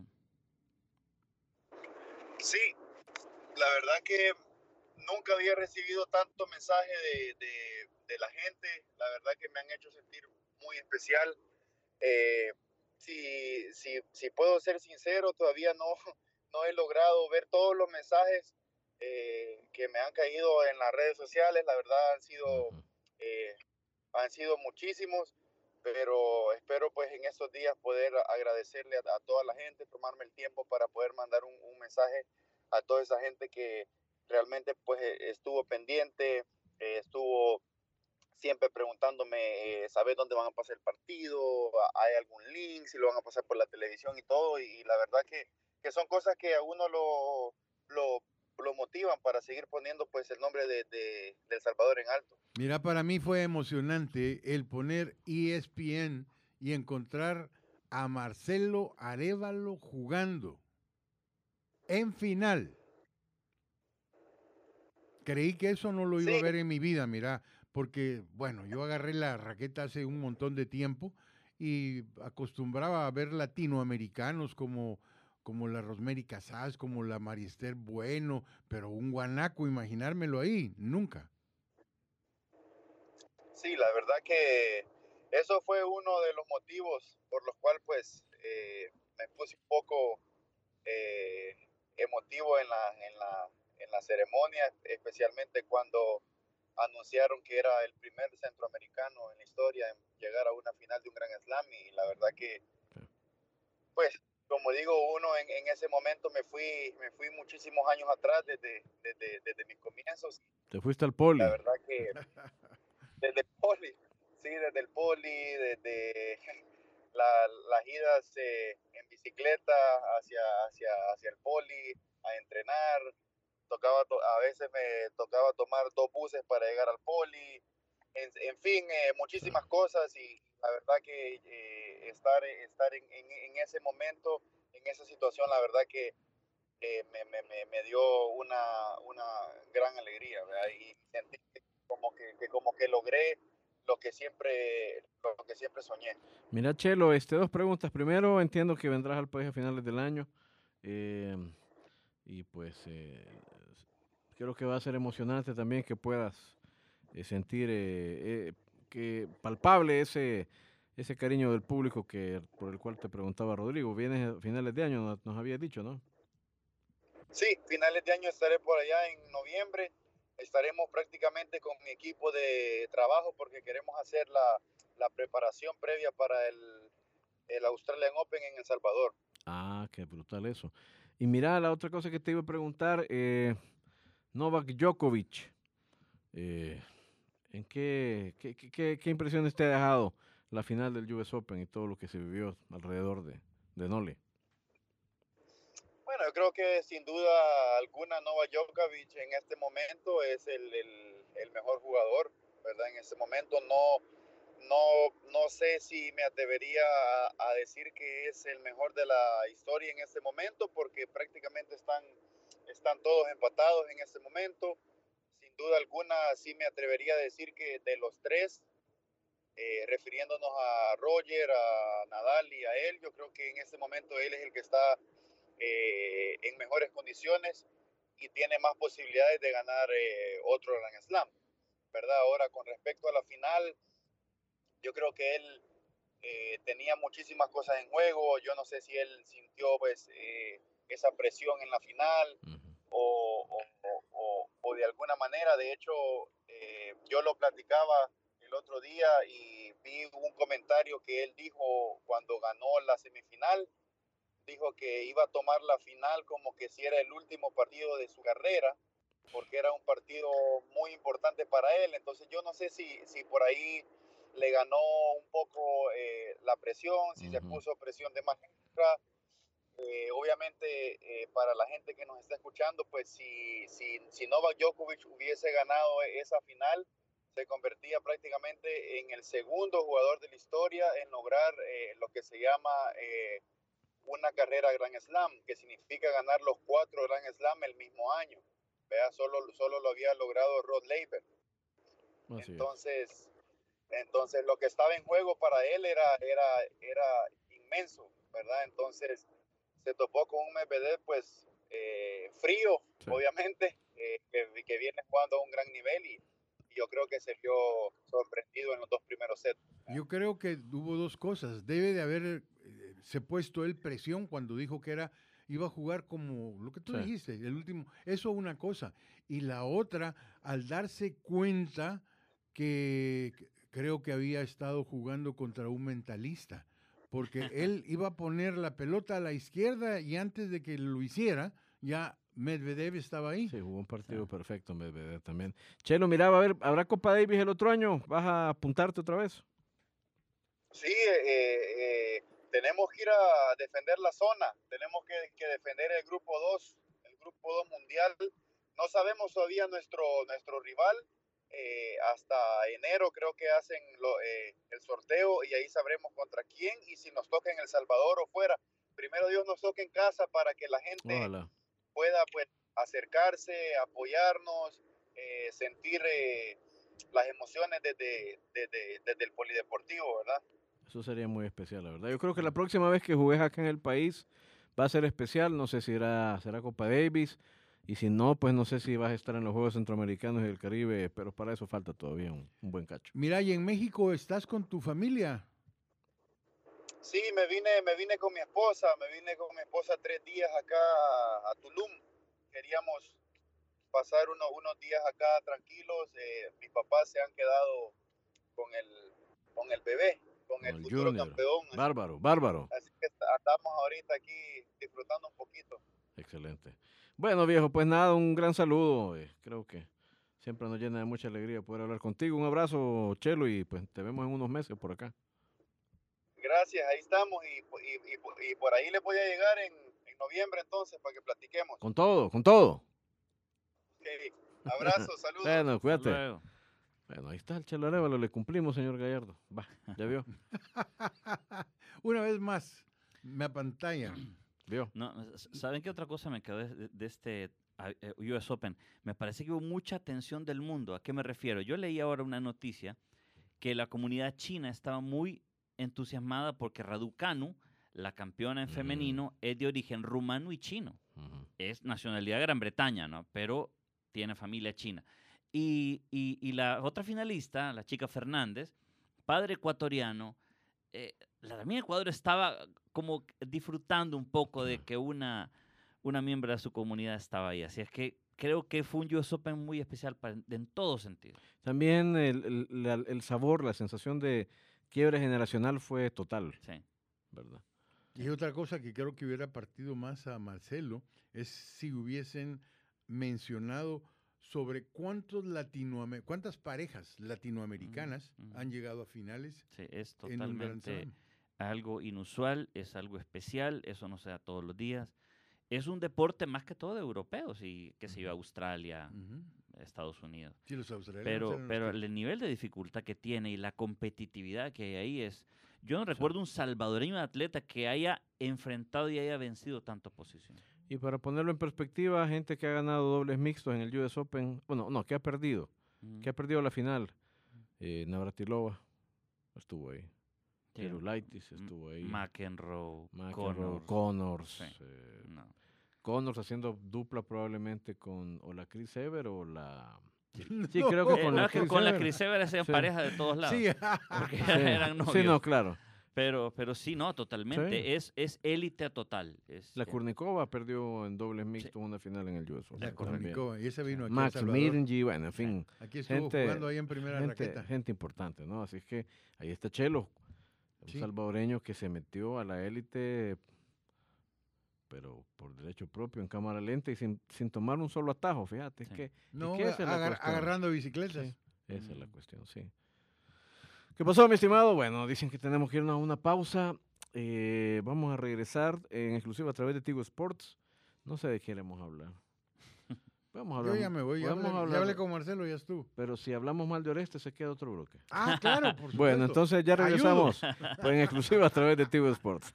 Sí, la verdad que nunca había recibido tanto mensaje de, de, de la gente. La verdad que me han hecho sentir muy especial. Eh, si, si, si puedo ser sincero, todavía no, no he logrado ver todos los mensajes eh, que me han caído en las redes sociales. La verdad han sido, eh, han sido muchísimos, pero espero pues en estos días poder agradecerle a, a toda la gente, tomarme el tiempo para poder mandar un, un mensaje a toda esa gente que realmente pues estuvo pendiente, eh, estuvo siempre preguntándome, eh, ¿sabes dónde van a pasar el partido? ¿Hay algún link? ¿Si lo van a pasar por la televisión y todo? Y, y la verdad que, que son cosas que a uno lo, lo, lo motivan para seguir poniendo pues el nombre de, de, de El Salvador en alto. Mira, para mí fue emocionante el poner E S P N y encontrar a Marcelo Arévalo jugando en final. Creí que eso no lo iba Sí. a ver en mi vida, mira, porque, bueno, yo agarré la raqueta hace un montón de tiempo y acostumbraba a ver latinoamericanos como, como la Rosemary Casas, como la Mariester Bueno, pero un guanaco, imaginármelo ahí, nunca. Sí, la verdad que eso fue uno de los motivos por los cuales pues eh, me puse un poco eh, emotivo en la, en, la, en la ceremonia, especialmente cuando anunciaron que era el primer centroamericano en la historia en llegar a una final de un Grand Slam y la verdad que pues como digo uno en, en ese momento me fui me fui muchísimos años atrás desde, desde, desde mis comienzos. Te fuiste al poli. La verdad que desde el poli, sí, desde el poli, desde la, las idas eh, en bicicleta hacia, hacia, hacia el poli, a entrenar, tocaba to a veces me tocaba tomar dos buses para llegar al poli, en, en fin, eh, muchísimas cosas y la verdad que eh, estar, estar en, en, en, ese momento, en esa situación, la verdad que eh, me, me, me, dio una, una gran alegría, ¿verdad? Y sentí como que, que, como que logré lo que siempre, lo que siempre soñé. Mira, Chelo, este, dos preguntas. Primero, entiendo que vendrás al país a finales del año. Eh, y pues eh, creo que va a ser emocionante también que puedas eh, sentir eh, eh, que palpable ese, ese cariño del público que por el cual te preguntaba Rodrigo. Vienes a finales de año, nos, nos habías dicho, ¿no? Sí, finales de año estaré por allá en noviembre. Estaremos prácticamente con mi equipo de trabajo porque queremos hacer la, la preparación previa para el, el Australian Open en El Salvador. Ah, qué brutal eso. Y mira, la otra cosa que te iba a preguntar, eh, Novak Djokovic, eh, ¿en qué, qué, qué- qué- qué impresiones te ha dejado la final del U S Open y todo lo que se vivió alrededor de, de Nole? Bueno, yo creo que sin duda alguna Novak Djokovic en este momento es el, el, el mejor jugador, ¿verdad? En este momento no, no, no sé si me atrevería a, a decir que es el mejor de la historia en este momento porque prácticamente están, están todos empatados en este momento. Sin duda alguna sí me atrevería a decir que de los tres, eh, refiriéndonos a Roger, a Nadal y a él, yo creo que en este momento él es el que está eh, en mejores condiciones y tiene más posibilidades de ganar eh, otro Grand Slam, ¿verdad? Ahora, con respecto a la final, yo creo que él eh, tenía muchísimas cosas en juego. Yo no sé si él sintió pues eh, esa presión en la final Ujú. o, o, o, o de alguna manera. De hecho, eh, yo lo platicaba el otro día y vi un comentario que él dijo cuando ganó la semifinal. Dijo que iba a tomar la final como que si era el último partido de su carrera, porque era un partido muy importante para él. Entonces yo no sé si, si por ahí le ganó un poco eh, la presión, si uh-huh. se puso presión de más extra. Eh, obviamente eh, para la gente que nos está escuchando, pues si, si, si Novak Djokovic hubiese ganado esa final, se convertía prácticamente en el segundo jugador de la historia en lograr eh, lo que se llama eh, una carrera Grand Slam, que significa ganar los cuatro Grand Slam el mismo año. Vea, solo, solo lo había logrado Rod Laver. Así entonces, es. entonces lo que estaba en juego para él era, era, era inmenso, ¿verdad? Entonces se topó con un Medvedev pues eh, frío, sí. obviamente, eh, que, que viene jugando a un gran nivel y, y yo creo que se vio sorprendido en los dos primeros sets. Yo creo que hubo dos cosas. Debe de haber eh, se puesto él presión cuando dijo que era iba a jugar como lo que tú sí. dijiste, el último. Eso una cosa. Y la otra, al darse cuenta que creo que había estado jugando contra un mentalista, porque él iba a poner la pelota a la izquierda y antes de que lo hiciera, ya Medvedev estaba ahí. Sí, jugó un partido sí. perfecto Medvedev también. Chelo, miraba, a ver, ¿habrá Copa Davis el otro año? ¿Vas a apuntarte otra vez? Sí, eh, eh, tenemos que ir a defender la zona, tenemos que, que defender el grupo dos, el grupo dos mundial. No sabemos todavía nuestro, nuestro rival, eh, hasta enero creo que hacen lo, eh, el sorteo y ahí sabremos contra quién y si nos toca en El Salvador o fuera. Primero Dios nos toque en casa para que la gente Ojalá. pueda pues acercarse, apoyarnos, eh, sentir eh, las emociones desde, desde, desde el polideportivo, ¿verdad? Eso sería muy especial, la verdad. Yo creo que la próxima vez que jugues acá en el país va a ser especial. No sé si será, será Copa Davis. Y si no, pues no sé si vas a estar en los Juegos Centroamericanos y del Caribe. Pero para eso falta todavía un, un buen cacho. Mira, ¿y en México estás con tu familia? Sí, me vine, me vine con mi esposa. Me vine con mi esposa tres días acá a, a Tulum. Queríamos pasar uno, unos días acá tranquilos. Eh, mis papás se han quedado con el, con el bebé. Con el futuro junior. campeón. Bárbaro, así, bárbaro. Así que estamos ahorita aquí disfrutando un poquito. Excelente. Bueno, viejo, pues nada, un gran saludo. Eh, creo que siempre nos llena de mucha alegría poder hablar contigo. Un abrazo, Chelo, y pues te vemos en unos meses por acá. Gracias, ahí estamos y, y, y, y por ahí les voy a llegar en, en noviembre entonces para que platiquemos. Con todo, con todo. Okay. Abrazo, saludos. Bueno, cuídate. Bueno, ahí está el Chelo Arévalo, le cumplimos, señor Gallardo. Va, ya vio. Una vez más, me apantalla. ¿Vio? No, ¿saben qué otra cosa me quedó de, de este uh, U S Open? Me parece que hubo mucha atención del mundo. ¿A qué me refiero? Yo leí ahora una noticia que la comunidad china estaba muy entusiasmada porque Raducanu, la campeona en uh-huh. femenino, es de origen rumano y chino. Uh-huh. Es nacionalidad de Gran Bretaña, ¿no? Pero tiene familia china. Y, y, y la otra finalista, la chica Fernández, padre ecuatoriano, eh, la- también Ecuador estaba como disfrutando un poco de que una, una miembro de su comunidad estaba ahí. Así es que creo que fue un U S Open muy especial para, en todo sentido. También el, el- la- el sabor, la sensación de quiebre generacional fue total, Sí. ¿verdad? Y otra cosa que creo que hubiera partido más a Marcelo es si hubiesen mencionado sobre cuántos latinoame- cuántas parejas latinoamericanas Mm, ujú. han llegado a finales Sí, es en un Grand totalmente Slam. algo inusual, es algo especial, eso no se da todos los días. Es un deporte más que todo de europeos y que se Ujú. a Australia, Ujú. Estados Unidos. Sí, los australianos Pero, eran los pero que- el nivel de dificultad que tiene y la competitividad que hay ahí es... Yo no sea, recuerdo un salvadoreño atleta que haya enfrentado y haya vencido tantas posiciones. Y para ponerlo en perspectiva, gente que ha ganado dobles mixtos en el U S Open, bueno, no, que ha perdido, Ujú. que ha perdido la final. Eh, Navratilova estuvo ahí. Sí, Gerulaitis M- estuvo ahí. McEnroe, McEnroe, Connors. Connors. Sí. eh, No. Connors haciendo dupla probablemente con o la Chris Ever o la... Sí, No. creo que Eh, con no, la es que Chris con la Evert. Chris Evert hacían Sí. pareja de todos lados. Sí, Porque Sí, eran novios. sí, no, claro. Pero, pero sí, no, totalmente. Sí. Es, es élite total. Es, La eh, Kurnikova perdió en dobles mixtos una final en el U S Open. la Es correcto. también. Kornikova, y esa vino aquí a El Max Salvador. Mirnyi, bueno, en Sí. fin. Aquí estuvo Gente, jugando ahí en primera gente, raqueta. gente importante, ¿no? Así es que ahí está Chelo, un Sí. salvadoreño que se metió a la élite, pero por derecho propio, en cámara lenta y sin, sin tomar un solo atajo, fíjate, es Sí. que, No, es que esa es la agar- cuestión. agarrando bicicletas. Sí, esa es la Mm. cuestión, sí. ¿Qué pasó, mi estimado? Bueno, dicen que tenemos que irnos a una pausa. Eh, vamos a regresar en exclusiva a través de Tigo Sports. No sé de qué queremos hablar. Vamos a Yo hablar. ya me voy, ya podemos hablé, ya hablar- hablé con Marcelo, ya estuvo. Pero si hablamos mal de Oreste, se queda otro bloque. Ah, claro, por supuesto. Bueno, entonces ya Ayudo. regresamos pues, en exclusiva a través de Tigo Sports.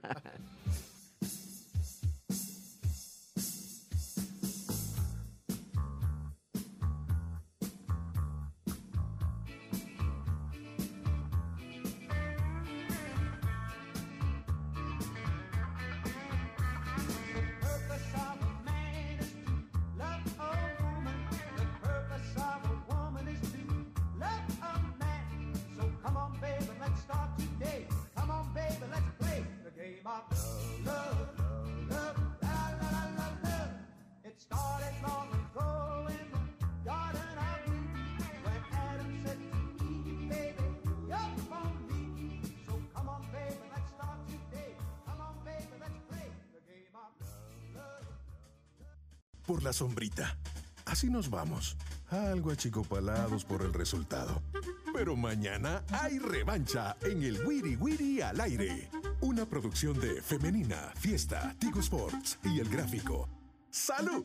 Purpose of a man is to love a woman. The purpose of a woman is to love a man. So come on, baby, let's start today. Come on, baby, let's play the game of love, love, love, la la la la love. It started long ago in the Garden of Eden when Adam said to Eve, baby, you're for me. So come on, baby, let's start today. Come on, baby, let's play the game of love, love. Por la sombrita. Así nos vamos. Algo achicopalados por el resultado. Pero mañana hay revancha en el Wiri Wiri al aire. Una producción de Femenina, Fiesta, Tigo Sports y El Gráfico. ¡Salud!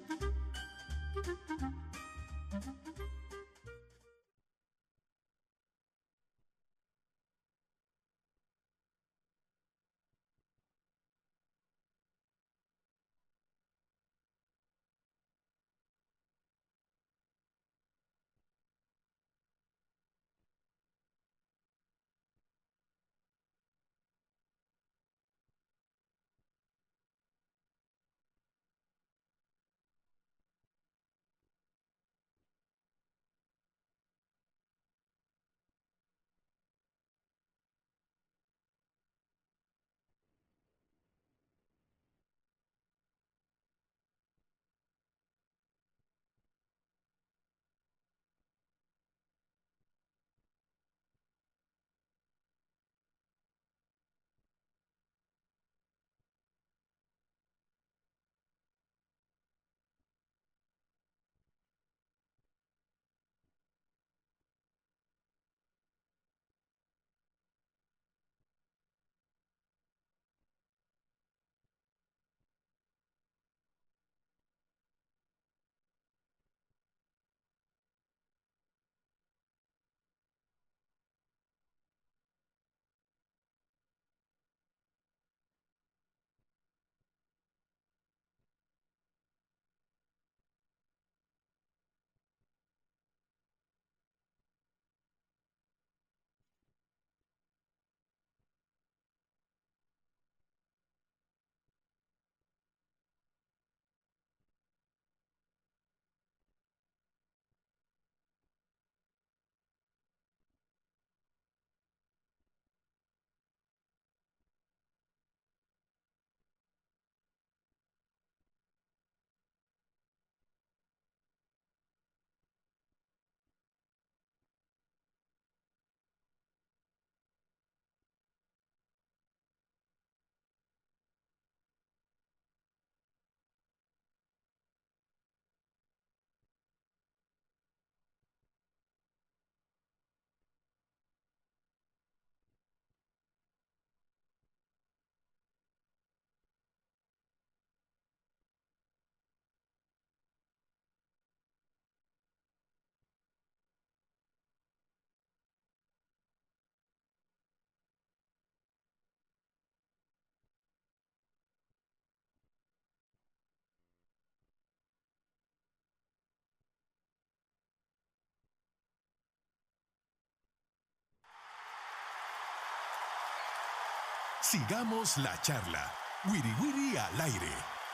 Sigamos la charla. Wiri Wiri al aire.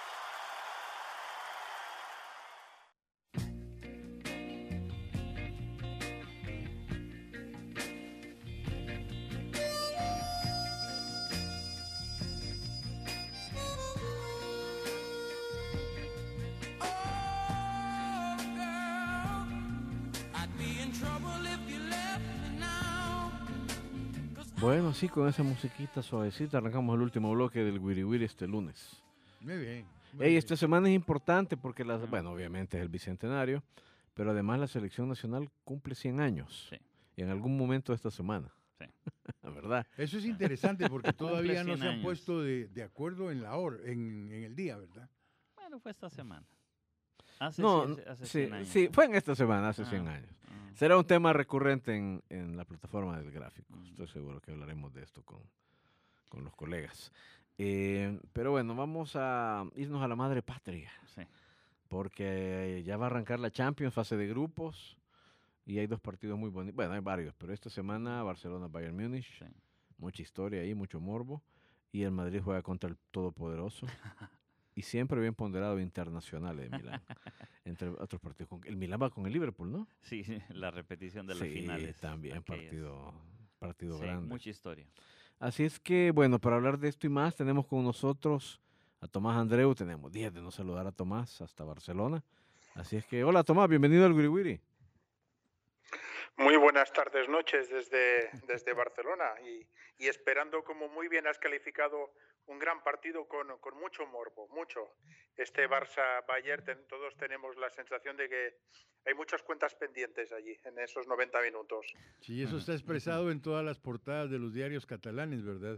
Bueno, sí, con esa musiquita suavecita arrancamos el último bloque del Wiri Wiri este lunes. Muy bien. muy Ey, bien. esta semana es importante porque, las, bueno, obviamente es el bicentenario, pero además la selección nacional cumple cien años. Sí. Y en algún momento de esta semana. Sí. ¿Verdad? Eso es interesante porque todavía no cien se han años. puesto de, de acuerdo en la hora, en, en el día, ¿verdad? Bueno, fue esta semana. Hace, No, cien- hace sí, cien años. sí, fue en esta semana, hace Ah, cien años. ah. Será un tema recurrente en, en la plataforma del gráfico. Mm. Estoy seguro que hablaremos de esto con, con los colegas. Eh, pero bueno, vamos a irnos a la madre patria, Sí. porque ya va a arrancar la Champions, fase de grupos, y hay dos partidos muy bonitos. Bueno, hay varios, pero esta semana Barcelona-Bayern Múnich, Sí. mucha historia ahí, mucho morbo, y el Madrid juega contra el todopoderoso. Y siempre bien ponderado Internacional de Milán, entre otros partidos. Con- El Milán va con el Liverpool, ¿no? Sí, sí, la repetición de las Sí, finales. también aquellas. partido, partido Sí, grande. mucha historia. Así es que, bueno, para hablar de esto y más, tenemos con nosotros a Tomás Andreu. Tenemos días de no saludar a Tomás hasta Barcelona. Así es que, hola Tomás, bienvenido al Wiri Wiri. Muy buenas tardes, noches desde, desde Barcelona y, y esperando, como muy bien has calificado, un gran partido con, con mucho morbo, mucho. Este Barça-Bayern, ten- todos tenemos la sensación de que hay muchas cuentas pendientes allí, en esos noventa minutos. Sí, eso está expresado en todas las portadas de los diarios catalanes, ¿verdad?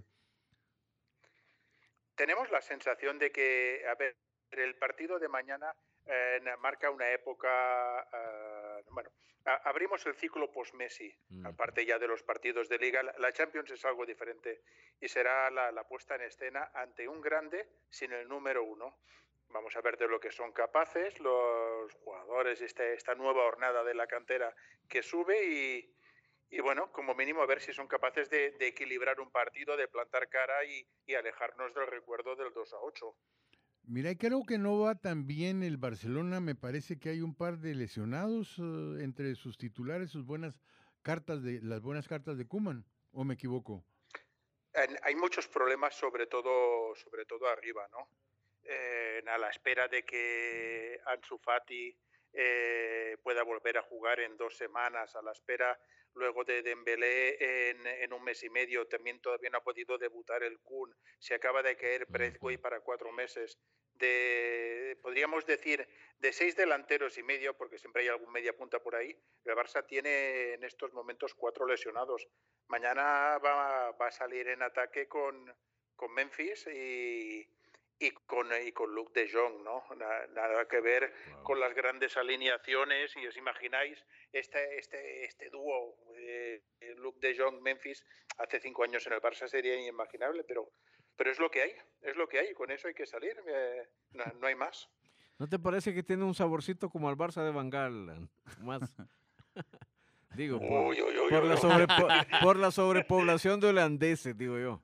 Tenemos la sensación de que, a ver, el partido de mañana eh, na- marca una época, eh, bueno, a- abrimos el ciclo post-Messi, Mm. aparte ya de los partidos de Liga. La, la Champions es algo diferente y será la, la puesta en escena ante un grande sin el número uno. Vamos a ver de lo que son capaces los jugadores, este, esta nueva hornada de la cantera que sube y, y bueno, como mínimo a ver si son capaces de, de equilibrar un partido, de plantar cara y, y alejarnos del recuerdo del dos a ocho. Mira, y creo que no va tan bien el Barcelona. Me parece que hay un par de lesionados eh, entre sus titulares, sus buenas cartas de las buenas cartas de Koeman. ¿O me equivoco? En- hay muchos problemas, sobre todo, sobre todo arriba, ¿no? Eh, a la espera de que Ansu Fati eh, pueda volver a jugar en dos semanas, a la espera luego de Dembélé en, en un mes y medio, también todavía no ha podido debutar el Kun, se acaba de caer Braithwaite para cuatro meses. De, podríamos decir, de seis delanteros y medio, porque siempre hay algún media punta por ahí, el Barça tiene en estos momentos cuatro lesionados. Mañana va, va a salir en ataque con, con Memphis y, y, con, y con Luke de Jong, ¿no? Na- nada que ver Wow. con las grandes alineaciones, y os imagináis este, este, este dúo, eh, Luke de Jong, Memphis, hace cinco años en el Barça sería inimaginable, pero, pero es lo que hay, es lo que hay, con eso hay que salir, eh, no, no hay más. ¿No te parece que tiene un saborcito como al Barça de Van Gaal, Tomás? Digo, por, Uy, uy, uy, por uy, la uy. sobrepo- por la sobrepoblación de holandeses, digo yo.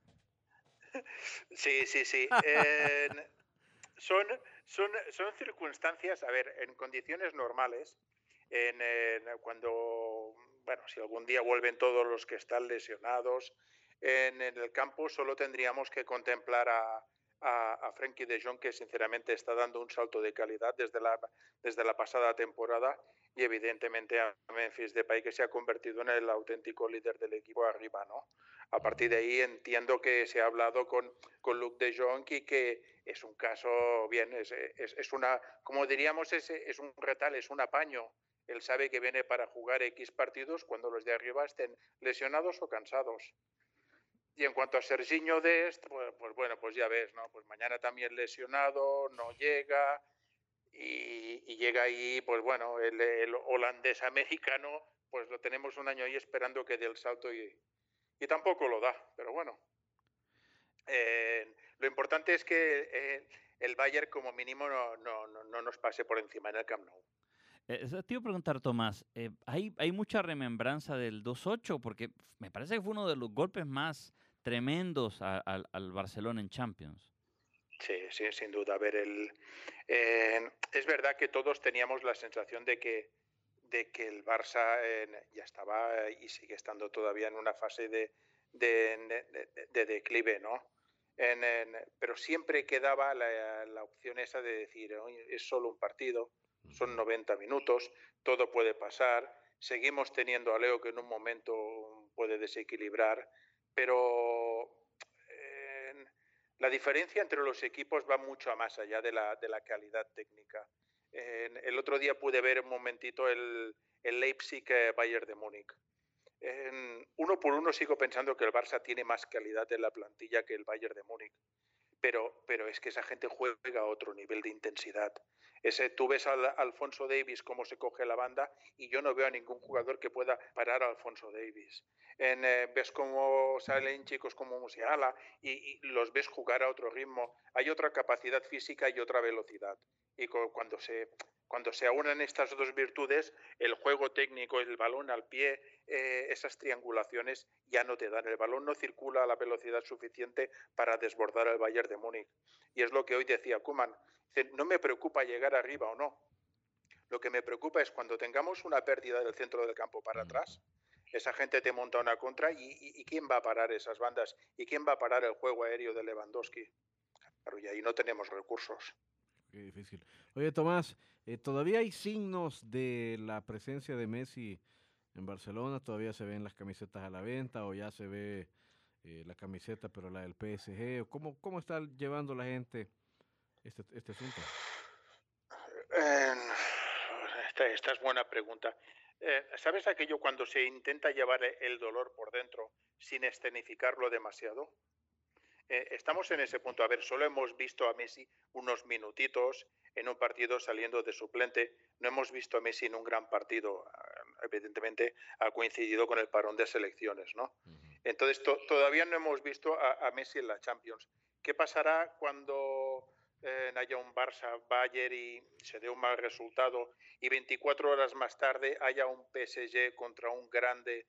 Sí, sí, sí. Eh, son, son, son circunstancias, a ver, en condiciones normales, en, en cuando, bueno, si algún día vuelven todos los que están lesionados, en, en el campo solo tendríamos que contemplar a, a, a Frenkie de Jong, que sinceramente está dando un salto de calidad desde la, desde la pasada temporada, y evidentemente a Memphis Depay, que se ha convertido en el auténtico líder del equipo arriba, ¿no? A partir de ahí entiendo que se ha hablado con, con Luke de Jong y que es un caso, bien, es, es, es una, como diríamos, es, es un retal, es un apaño. Él sabe que viene para jugar X partidos cuando los de arriba estén lesionados o cansados. Y en cuanto a Serginho Dest, pues, pues bueno, pues ya ves, ¿no? Pues mañana también lesionado, no llega, y, y llega ahí, pues bueno, el, el holandés americano, pues lo tenemos un año ahí esperando que dé el salto y, y tampoco lo da, pero bueno. Eh, lo importante es que eh, el Bayern como mínimo no, no, no, no nos pase por encima en el Camp Nou. Eh, eso te iba a preguntar, Tomás, eh, ¿hay, hay mucha remembranza del dos ocho? Porque me parece que fue uno de los golpes más tremendos a- al- al Barcelona en Champions. Sí, sí, sin duda. A ver, el, eh, es verdad que todos teníamos la sensación de que, de que el Barça eh, ya estaba y sigue estando todavía en una fase de, de, de- de- de declive, ¿no? En- en- pero siempre quedaba la, la opción esa de decir, "Oye, es solo un partido, son noventa minutos, todo puede pasar, seguimos teniendo a Leo que en un momento puede desequilibrar, pero eh, la diferencia entre los equipos va mucho a más allá de la, de la calidad técnica. En- el otro día pude ver un momentito el, el Leipzig-Bayern de Múnich. En- uno por uno sigo pensando que el Barça tiene más calidad en la plantilla que el Bayern de Múnich. Pero, pero es que esa gente juega a otro nivel de intensidad. Ese, tú ves al Alfonso Davies cómo se coge la banda y yo no veo a ningún jugador que pueda parar a Alfonso Davies. En, eh, ves cómo salen chicos como Musiala y, y los ves jugar a otro ritmo. Hay otra capacidad física y otra velocidad. Y cu- cuando se, cuando se aunan estas dos virtudes, el juego técnico, el balón al pie, eh, esas triangulaciones ya no te dan. El balón no circula a la velocidad suficiente para desbordar al Bayern de Múnich. Y es lo que hoy decía Koeman. Dice, no me preocupa llegar arriba o no. Lo que me preocupa es cuando tengamos una pérdida del centro del campo para atrás, esa gente te monta una contra y, y, y ¿quién va a parar esas bandas? ¿Y quién va a parar el juego aéreo de Lewandowski? Claro, y ahí no tenemos recursos. Qué difícil. Oye, Tomás, eh, ¿todavía hay signos de la presencia de Messi en Barcelona? ¿Todavía se ven las camisetas a la venta o ya se ve eh, la camiseta pero la del P S G? ¿O ¿Cómo, cómo está llevando la gente este, este asunto? Eh, esta, esta es buena pregunta. Eh, ¿Sabes aquello cuando se intenta llevar el dolor por dentro sin escenificarlo demasiado? Eh, estamos en ese punto. A ver, solo hemos visto a Messi unos minutitos en un partido saliendo de suplente. No hemos visto a Messi en un gran partido. Evidentemente ha coincidido con el parón de selecciones, ¿no? Entonces to todavía no hemos visto a, a Messi en la Champions. ¿Qué pasará cuando eh, haya un Barça-Bayern y se dé un mal resultado y veinticuatro horas más tarde haya un P S G contra un grande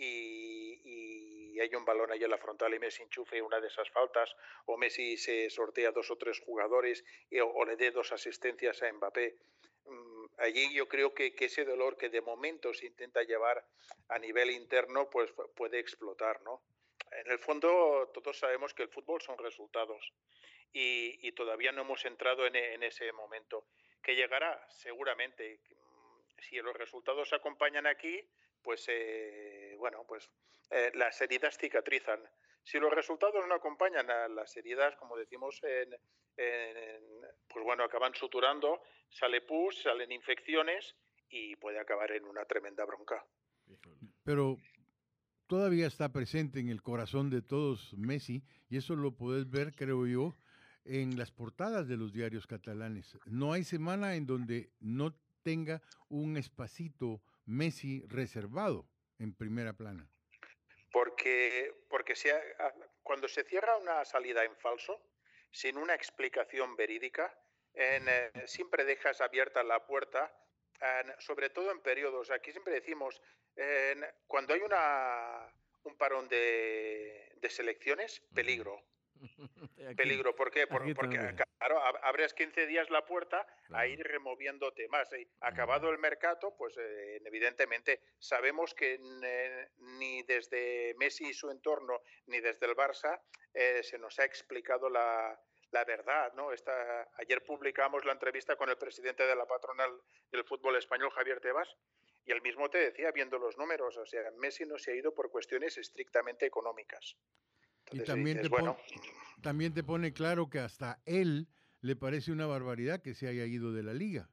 y, y hay un balón ahí en la frontal y Messi enchufe una de esas faltas o Messi se sortea dos o tres jugadores y, o, o le dé dos asistencias a Mbappé? Mm, allí yo creo que, que ese dolor que de momento se intenta llevar a nivel interno pues puede explotar, ¿no? En el fondo todos sabemos que el fútbol son resultados y, y todavía no hemos entrado en, en ese momento. ¿Que llegará? Seguramente. Si los resultados se acompañan aquí, pues eh, bueno, pues eh, las heridas cicatrizan. Si los resultados no acompañan a las heridas, como decimos, en, en, pues bueno, acaban suturando, sale pus, salen infecciones y puede acabar en una tremenda bronca. Pero todavía está presente en el corazón de todos Messi, y eso lo puedes ver, creo yo, en las portadas de los diarios catalanes. No hay semana en donde no tenga un espacito Messi reservado en primera plana. Porque, porque se ha, cuando se cierra una salida en falso, sin una explicación verídica, en, eh, siempre dejas abierta la puerta, en, sobre todo en periodos. Aquí siempre decimos, en, cuando hay una, un parón de, de selecciones, peligro. Aquí- Peligro, ¿por qué? Por- aquí porque, también. claro, ab- abres quince días la puerta a Claro. ir removiendo temas. Y acabado el mercado, pues eh, evidentemente sabemos que eh, ni desde Messi y su entorno, ni desde el Barça, eh, se nos ha explicado la, la verdad, ¿no? Esta, ayer publicamos la entrevista con el presidente de la patronal del fútbol español, Javier Tebas, y él mismo te decía, viendo los números, o sea, Messi no se ha ido por cuestiones estrictamente económicas. Y Entonces también, dices, te pon- bueno, también te pone claro que hasta él le parece una barbaridad que se haya ido de la liga.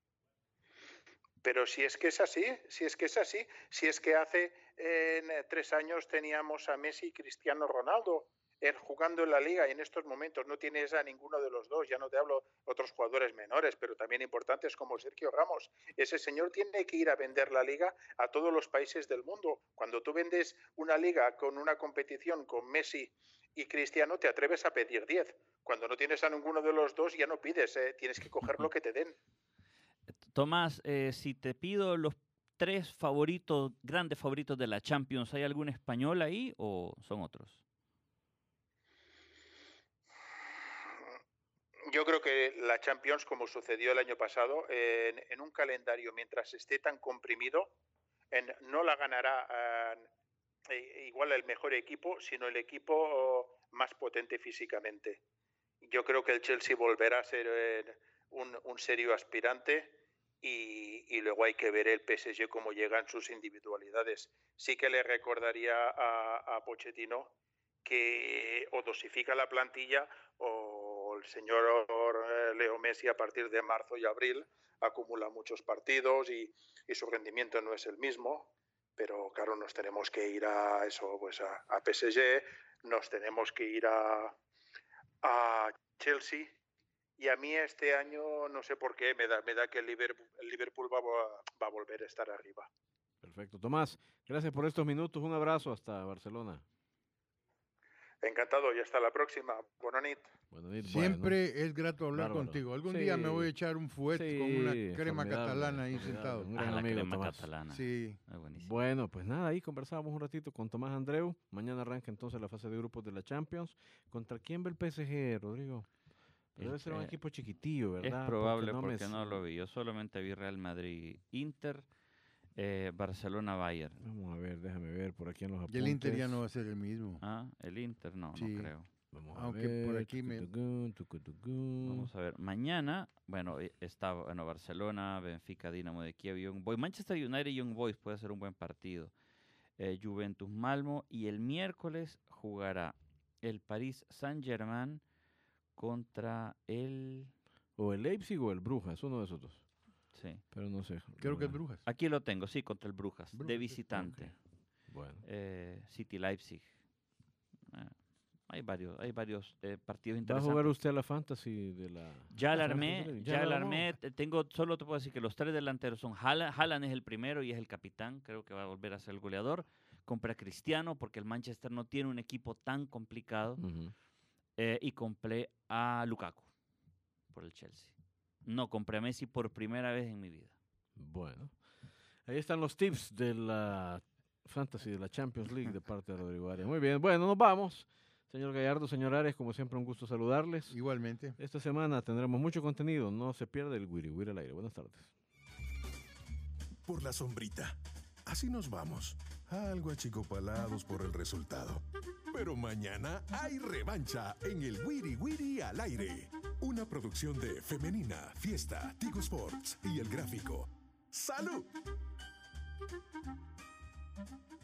pero si es que es así, si es que es así, si es que hace eh, tres años teníamos a Messi y Cristiano Ronaldo eh, jugando en la liga y en estos momentos no tienes a ninguno de los dos, ya no te hablo otros jugadores menores, pero también importantes como Sergio Ramos. Ese señor tiene que ir a vender la liga a todos los países del mundo. Cuando tú vendes una liga con una competición con Messi y Cristiano, te atreves a pedir diez. Cuando no tienes a ninguno de los dos, ya no pides, eh, tienes que coger lo que te den. Tomás, eh, si te pido los tres favoritos, grandes favoritos de la Champions, ¿hay algún español ahí o son otros? Yo creo que la Champions, como sucedió el año pasado, en, en un calendario, mientras esté tan comprimido, en, no la ganará eh, igual el mejor equipo, sino el equipo más potente físicamente. Yo creo que el Chelsea volverá a ser eh, un, un serio aspirante y, y luego hay que ver el P S G cómo llegan sus individualidades. Sí que le recordaría a, a Pochettino que o dosifica la plantilla o el señor Leo Messi a partir de marzo y abril acumula muchos partidos y, y su rendimiento no es el mismo, pero claro, nos tenemos que ir a eso, pues a, a P S G, nos tenemos que ir a, a Chelsea y a mí este año no sé por qué me da, me da que el Liverpool, el Liverpool va, va a volver a estar arriba. Perfecto. Tomás, gracias por estos minutos. Un abrazo hasta Barcelona. Encantado y hasta la próxima. Buenas noches. Buenas noches. Siempre Bueno, es grato hablar bárbaro. contigo. Algún Sí. día me voy a echar un fuet Sí, con una crema formidable, catalana ahí formidable. sentado. Un Ah, gran la amigo, crema Tomás. catalana. Sí. Muy buenísimo. Bueno, pues nada, ahí conversábamos un ratito con Tomás Andreu. Mañana arranca entonces la fase de grupos de la Champions. ¿Contra quién ve el P S G, Rodrigo? Pero debe ser un Eh, equipo chiquitillo, ¿verdad? Es probable no me porque no s- lo vi. Yo solamente vi Real Madrid, Inter, eh, Barcelona, Bayern. Vamos a ver, déjame ver por aquí en los Y apuntes. el Inter ya no va a ser el mismo. Ah, el Inter no, Sí. no creo. Vamos a Aunque ver. por aquí me- tucutucún, tucutucún. Vamos a ver. Mañana, bueno, eh, está bueno, Barcelona, Benfica, Dinamo de Kiev, Young Boys. Manchester United y Young Boys puede ser un buen partido. Eh, Juventus Malmo. Y el miércoles jugará el Paris Saint-Germain contra el... O el Leipzig o el Brujas, uno de esos dos. Sí. Pero no sé. Creo que es Bueno, Brujas. Aquí lo tengo, sí, contra el Brujas, Brujas, de sí. visitante. ok. Bueno. Eh, City Leipzig. Eh, hay varios, hay varios eh, partidos ¿Va a interesantes. jugar usted a la fantasy de la...? Ya Ah, la ¿se va a armé, hacer? ya la la armó? armé. te- Tengo, solo te puedo decir que los tres delanteros son Haaland. Haaland es el primero y es el capitán. Creo que va a volver a ser el goleador. Compré a Cristiano porque el Manchester no tiene un equipo tan complicado. Ujú. eh, y compré a Lukaku por el Chelsea. No, compré a Messi por primera vez en mi vida. Bueno. Ahí están los tips de la fantasy de la Champions League de parte de Rodrigo Arias. Muy bien. Bueno, nos vamos. Señor Gallardo, señor Arias, como siempre un gusto saludarles. Igualmente. Esta semana tendremos mucho contenido. No se pierda el Wiri Wiri al aire. Buenas tardes. Por la sombrita. Así nos vamos. Algo achicopalados por el resultado. Pero mañana hay revancha en el Wiri Wiri al aire. Una producción de Femenina, Fiesta, Tigo Sports y El Gráfico. ¡Salud!